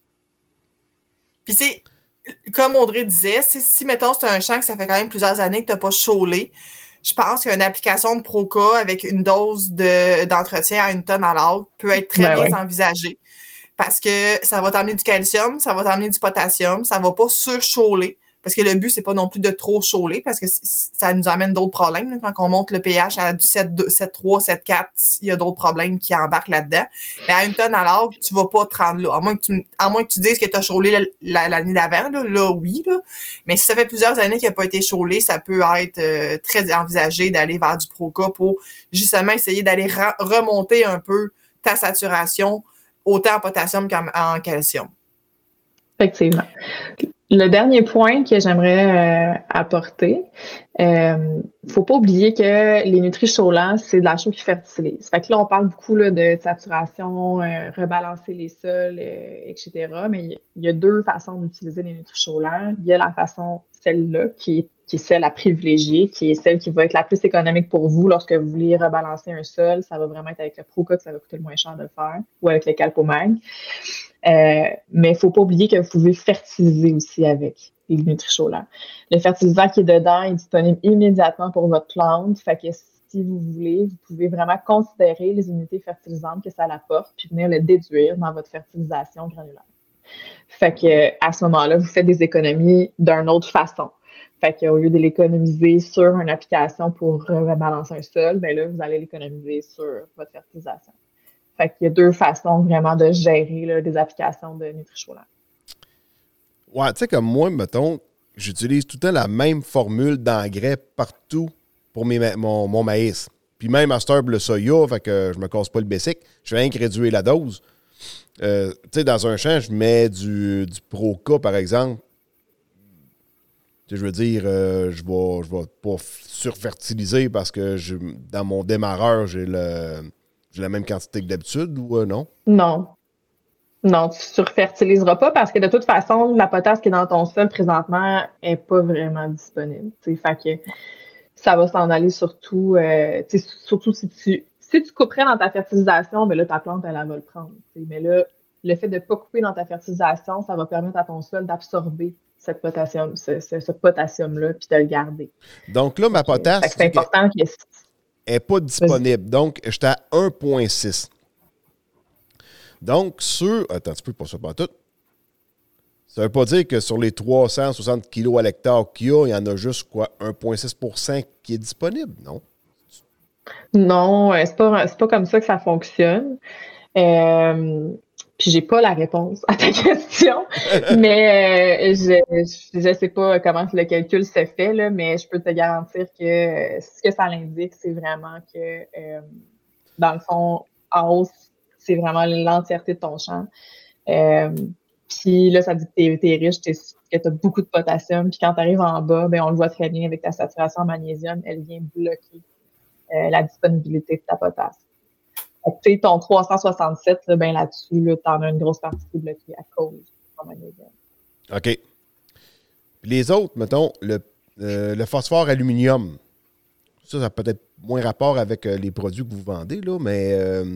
Puis c'est, comme Audrey disait, si, mettons, c'est un champ que ça fait quand même plusieurs années que tu n'as pas chaulé, je pense qu'une application de Proca avec une dose de, d'entretien à une tonne à l'autre peut être très ben bien ouais. envisagée. Parce que ça va t'amener du calcium, ça va t'amener du potassium, ça va pas surchauler. Parce que le but, c'est pas non plus de trop chauler, parce que ça nous amène d'autres problèmes. Là. Quand on monte le pH à du sept virgule trois, sept virgule quatre, il y a d'autres problèmes qui embarquent là-dedans. Mais à une tonne à l'heure, tu vas pas te rendre là. À moins que tu, à moins que tu dises que tu as chaulé la, la, l'année d'avant, là, là oui. Là. Mais si ça fait plusieurs années qu'il n'a pas été chaulé, ça peut être euh, très envisagé d'aller vers du Proca pour justement essayer d'aller ra- remonter un peu ta saturation, autant en potassium qu'en calcium. Effectivement. Le dernier point que j'aimerais euh, apporter, il euh, ne faut pas oublier que les nutri-chaulants, c'est de la chaux qui fertilise. Fait que là, on parle beaucoup là, de saturation, euh, rebalancer les sols, euh, et cetera. Mais il y, y a deux façons d'utiliser les nutri-chaulants. Il y a la façon celle-là qui est, qui est celle à privilégier, qui est celle qui va être la plus économique pour vous lorsque vous voulez rebalancer un sol. Ça va vraiment être avec le Proca que ça va coûter le moins cher de le faire, ou avec le Calpomag. Euh, mais il ne faut pas oublier que vous pouvez fertiliser aussi avec les Nutri-Chola. Le fertilisant qui est dedans est disponible immédiatement pour votre plante. Fait que si vous voulez, vous pouvez vraiment considérer les unités fertilisantes que ça apporte puis venir le déduire dans votre fertilisation granulaire. Fait que à ce moment-là, vous faites des économies d'une autre façon. Fait qu'au lieu de l'économiser sur une application pour rebalancer un sol, ben là, vous allez l'économiser sur votre fertilisation. Fait qu'il y a deux façons vraiment de gérer là, des applications de Nutri-Chola. Ouais, tu sais, comme moi, mettons, j'utilise tout le temps la même formule d'engrais partout pour mes, mon, mon maïs. Puis même à Sturb le soya, fait que je me casse pas le basic, je vais rien que réduire la dose. Euh, tu sais, dans un champ, je mets du, du Proca, par exemple. Tu sais, je veux dire, euh, je vais, je vais pas surfertiliser parce que je, dans mon démarreur, j'ai le j'ai la même quantité que d'habitude ou euh, non? Non. Non, tu ne surfertiliseras pas parce que de toute façon, la potasse qui est dans ton sol présentement n'est pas vraiment disponible. T'sais. Fait que ça va s'en aller surtout, euh, surtout si tu si tu couperais dans ta fertilisation, ben là, ta plante, elle, elle va le prendre. T'sais. Mais là, le fait de ne pas couper dans ta fertilisation, ça va permettre à ton sol d'absorber cette potassium, ce, ce, ce potassium-là, puis de le garder. Donc là, ma potasse, fait que c'est important qu'elle n'est pas disponible. Donc, j'étais à un virgule six. Donc, sur... Attends, tu peux pas ça pas tout. Ça ne veut pas dire que sur les trois cent soixante kilos à l'hectare qu'il y a, il y en a juste, quoi, un virgule six pour cent qui est disponible, non? Non, c'est pas, c'est pas comme ça que ça fonctionne. Euh, puis j'ai pas la réponse à ta question, mais euh, je, je sais pas comment le calcul se fait, là, mais je peux te garantir que euh, ce que ça l'indique, c'est vraiment que, euh, dans le fond, en hausse, c'est vraiment l'entièreté de ton champ. Euh, puis là, ça dit que t'es, t'es riche, t'es, que tu as beaucoup de potassium. Puis quand tu arrives en bas, ben, on le voit très bien avec ta saturation en magnésium, elle vient bloquer euh, la disponibilité de ta potasse. Tu sais, ton trois cent soixante-sept, là, ben là-dessus, là, tu en as une grosse partie qui est bloquée à cause de ton magnésium. OK. Puis les autres, mettons, le, euh, le phosphore aluminium, ça, ça a peut-être moins rapport avec euh, les produits que vous vendez, là, mais... Euh,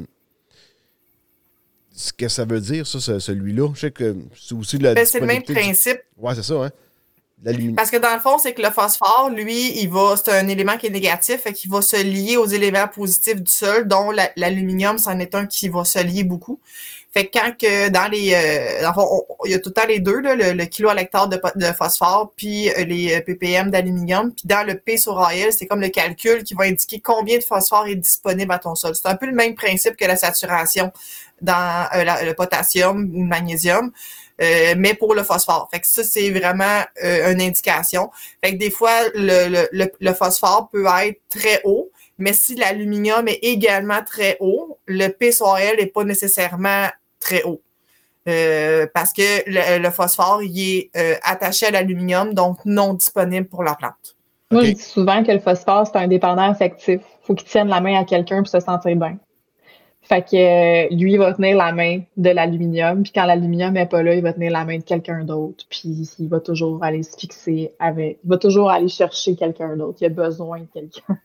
ce que ça veut dire, ça, celui-là? Je sais que c'est aussi la ben, c'est le même principe. Du... Oui, c'est ça, hein? Parce que dans le fond, c'est que le phosphore, lui, il va, c'est un élément qui est négatif, fait qu'il va se lier aux éléments positifs du sol, dont la, l'aluminium, c'en est un qui va se lier beaucoup. Fait que quand que dans les, euh, dans le fond, on, il y a tout le temps les deux, là, le, le kilo à l'hectare de, de phosphore, puis les ppm d'aluminium, puis dans le P sur A L, c'est comme le calcul qui va indiquer combien de phosphore est disponible à ton sol. C'est un peu le même principe que la saturation dans euh, la, le potassium ou le magnésium. Euh, mais pour le phosphore. Fait que ça, c'est vraiment euh, une indication. Fait que des fois, le, le, le, le phosphore peut être très haut, mais si l'aluminium est également très haut, le P sur A L n'est pas nécessairement très haut. Euh, parce que le, le phosphore, il est euh, attaché à l'aluminium, donc non disponible pour la plante. Moi, okay. je dis souvent que le phosphore, c'est un dépendant affectif. Il faut qu'il tienne la main à quelqu'un pour se sentir bien. Fait que euh, lui, il va tenir la main de l'aluminium, puis quand l'aluminium n'est pas là, il va tenir la main de quelqu'un d'autre, puis il va toujours aller se fixer avec... Il va toujours aller chercher quelqu'un d'autre. Il a besoin de quelqu'un.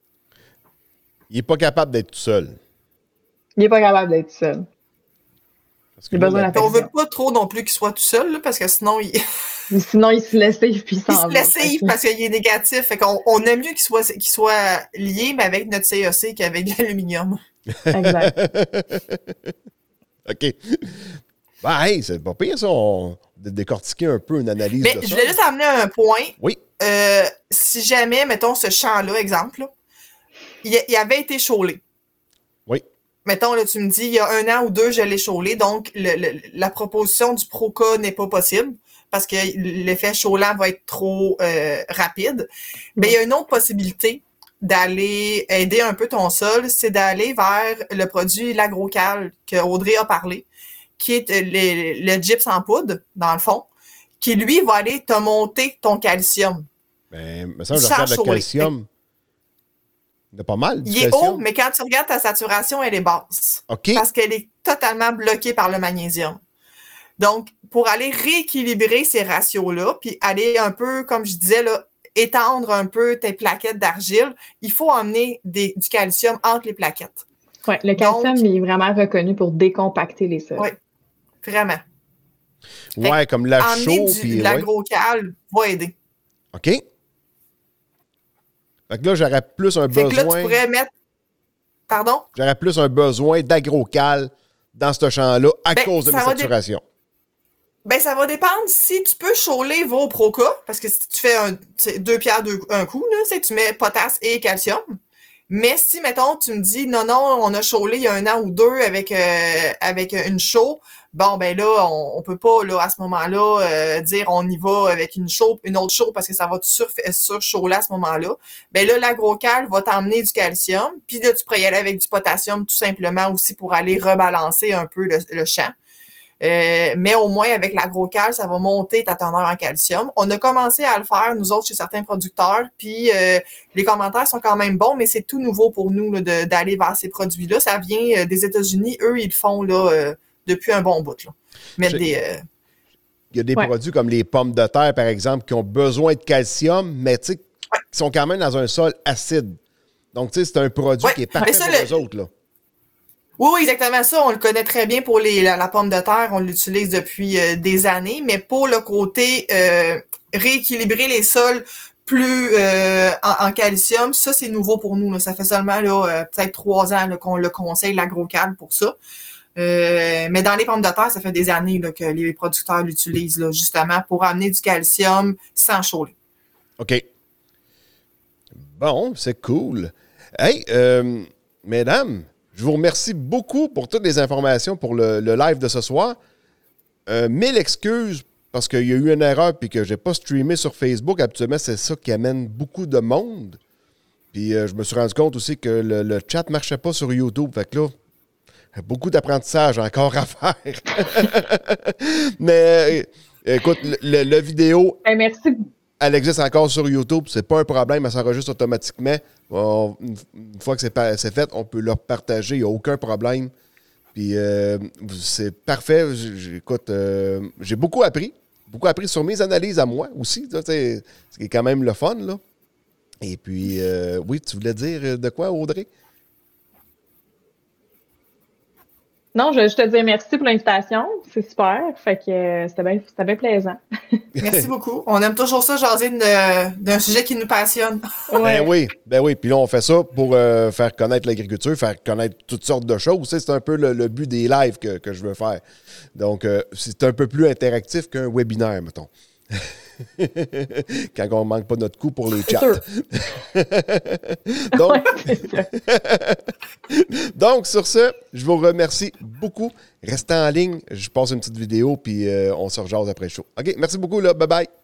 Il n'est pas capable d'être tout seul. Il n'est pas capable d'être tout seul. Parce que il a besoin là, on veut pas trop non plus qu'il soit tout seul, là, parce que sinon, il... sinon, il se laisse puis il s'en va. Il se laisse parce qu'il est négatif. Fait qu'on on aime mieux qu'il soit, qu'il soit lié, mais avec notre C A C qu'avec l'aluminium. Exact. OK. Ben, hey, c'est pas pire, ça. On de décortiquer un peu une analyse mais de ça. Je voulais juste amener un point. Oui. Euh, si jamais, mettons, ce champ-là, exemple, là, il, il avait été chaulé. Oui. Mettons, là, tu me dis, il y a un an ou deux, je l'ai chaulé, donc le, le, la proposition du Proca n'est pas possible parce que l'effet chaulant va être trop euh, rapide. Mais il y a une autre possibilité d'aller aider un peu ton sol, c'est d'aller vers le produit l'Agrocal que Audrey a parlé, qui est le, le gyps en poudre, dans le fond, qui, lui, va aller te monter ton calcium. Ben, mais ça, je regarde le calcium. Il y a pas mal, du Il est calcium. haut, mais quand tu regardes ta saturation, elle est basse. OK. Parce qu'elle est totalement bloquée par le magnésium. Donc, pour aller rééquilibrer ces ratios-là, puis aller un peu, comme je disais, là, étendre un peu tes plaquettes d'argile, il faut emmener des, du calcium entre les plaquettes. Oui, le calcium Donc, il est vraiment reconnu pour décompacter les sols. Oui, vraiment. Ouais, fait, comme la chaux. Puis de l'agrocal va aider. OK. Fait que là, j'aurais plus un fait besoin... Que là, tu pourrais mettre... Pardon? J'aurais plus un besoin d'agrocal dans ce champ-là à ben, cause de mes saturations. Dé... Ben, ça va dépendre si tu peux chauler vos Proca, parce que si tu fais un, deux pierres deux, un coup, là, c'est tu mets potasse et calcium. Mais si, mettons, tu me dis, non, non, on a chaulé il y a un an ou deux avec euh, avec une chaux, bon, ben là, on, on peut pas, là, à ce moment-là, euh, dire on y va avec une chaux, une autre chaux, parce que ça va te sur, surchauler à ce moment-là. Ben là, l'agrocal va t'emmener du calcium, puis là, tu pourrais y aller avec du potassium, tout simplement, aussi pour aller rebalancer un peu le, le champ. Euh, mais au moins, avec l'agrocal, ça va monter ta teneur en calcium. On a commencé à le faire, nous autres, chez certains producteurs, puis euh, les commentaires sont quand même bons, mais c'est tout nouveau pour nous là, de, d'aller vers ces produits-là. Ça vient euh, des États-Unis. Eux, ils le font là, euh, depuis un bon bout. Là. Mettre des, euh... Il y a des ouais. produits comme les pommes de terre, par exemple, qui ont besoin de calcium, mais tu sais, ouais. qui sont quand même dans un sol acide. Donc, tu sais, c'est un produit ouais. qui est parfait ça, pour le... les autres, là. Oui, oui, exactement ça. On le connaît très bien pour les, la, la pomme de terre. On l'utilise depuis euh, des années. Mais pour le côté euh, rééquilibrer les sols plus euh, en, en calcium, ça, c'est nouveau pour nous. Là. Ça fait seulement là, euh, peut-être trois ans là, qu'on le conseille, l'agrocal, pour ça. Euh, mais dans les pommes de terre, ça fait des années là, que les producteurs l'utilisent là, justement pour amener du calcium sans chauler. OK. Bon, c'est cool. Hey, euh, mesdames... Je vous remercie beaucoup pour toutes les informations pour le, le live de ce soir. Euh, mille excuses parce qu'il y a eu une erreur et que je n'ai pas streamé sur Facebook. Habituellement, c'est ça qui amène beaucoup de monde. Puis euh, je me suis rendu compte aussi que le, le chat ne marchait pas sur YouTube. Fait que là, beaucoup d'apprentissage encore à faire. Mais euh, écoute, le, le vidéo... Hey, merci. Elle existe encore sur YouTube. C'est pas un problème. Elle s'enregistre automatiquement. On, une fois que c'est, c'est fait, on peut le partager. Il n'y a aucun problème. Puis euh, c'est parfait. Écoute, euh, j'ai beaucoup appris. Beaucoup appris sur mes analyses à moi aussi. Là, c'est, c'est quand même le fun. Là. Et puis, euh, oui, tu voulais dire de quoi, Audrey? Non, je, je te dis merci pour l'invitation. C'est super. Fait que euh, c'était bien, c'était bien plaisant. Merci beaucoup. On aime toujours ça, jaser d'un sujet qui nous passionne. Ouais. Ben oui, ben oui. Puis là, on fait ça pour euh, faire connaître l'agriculture, faire connaître toutes sortes de choses. C'est un peu le, le but des lives que, que je veux faire. Donc, euh, c'est un peu plus interactif qu'un webinaire, mettons. Quand on ne manque pas notre coup pour les chats. Donc, donc, sur ce, je vous remercie beaucoup. Restez en ligne. Je passe une petite vidéo, puis euh, on se rejase après le show. OK, merci beaucoup. Là. Bye bye.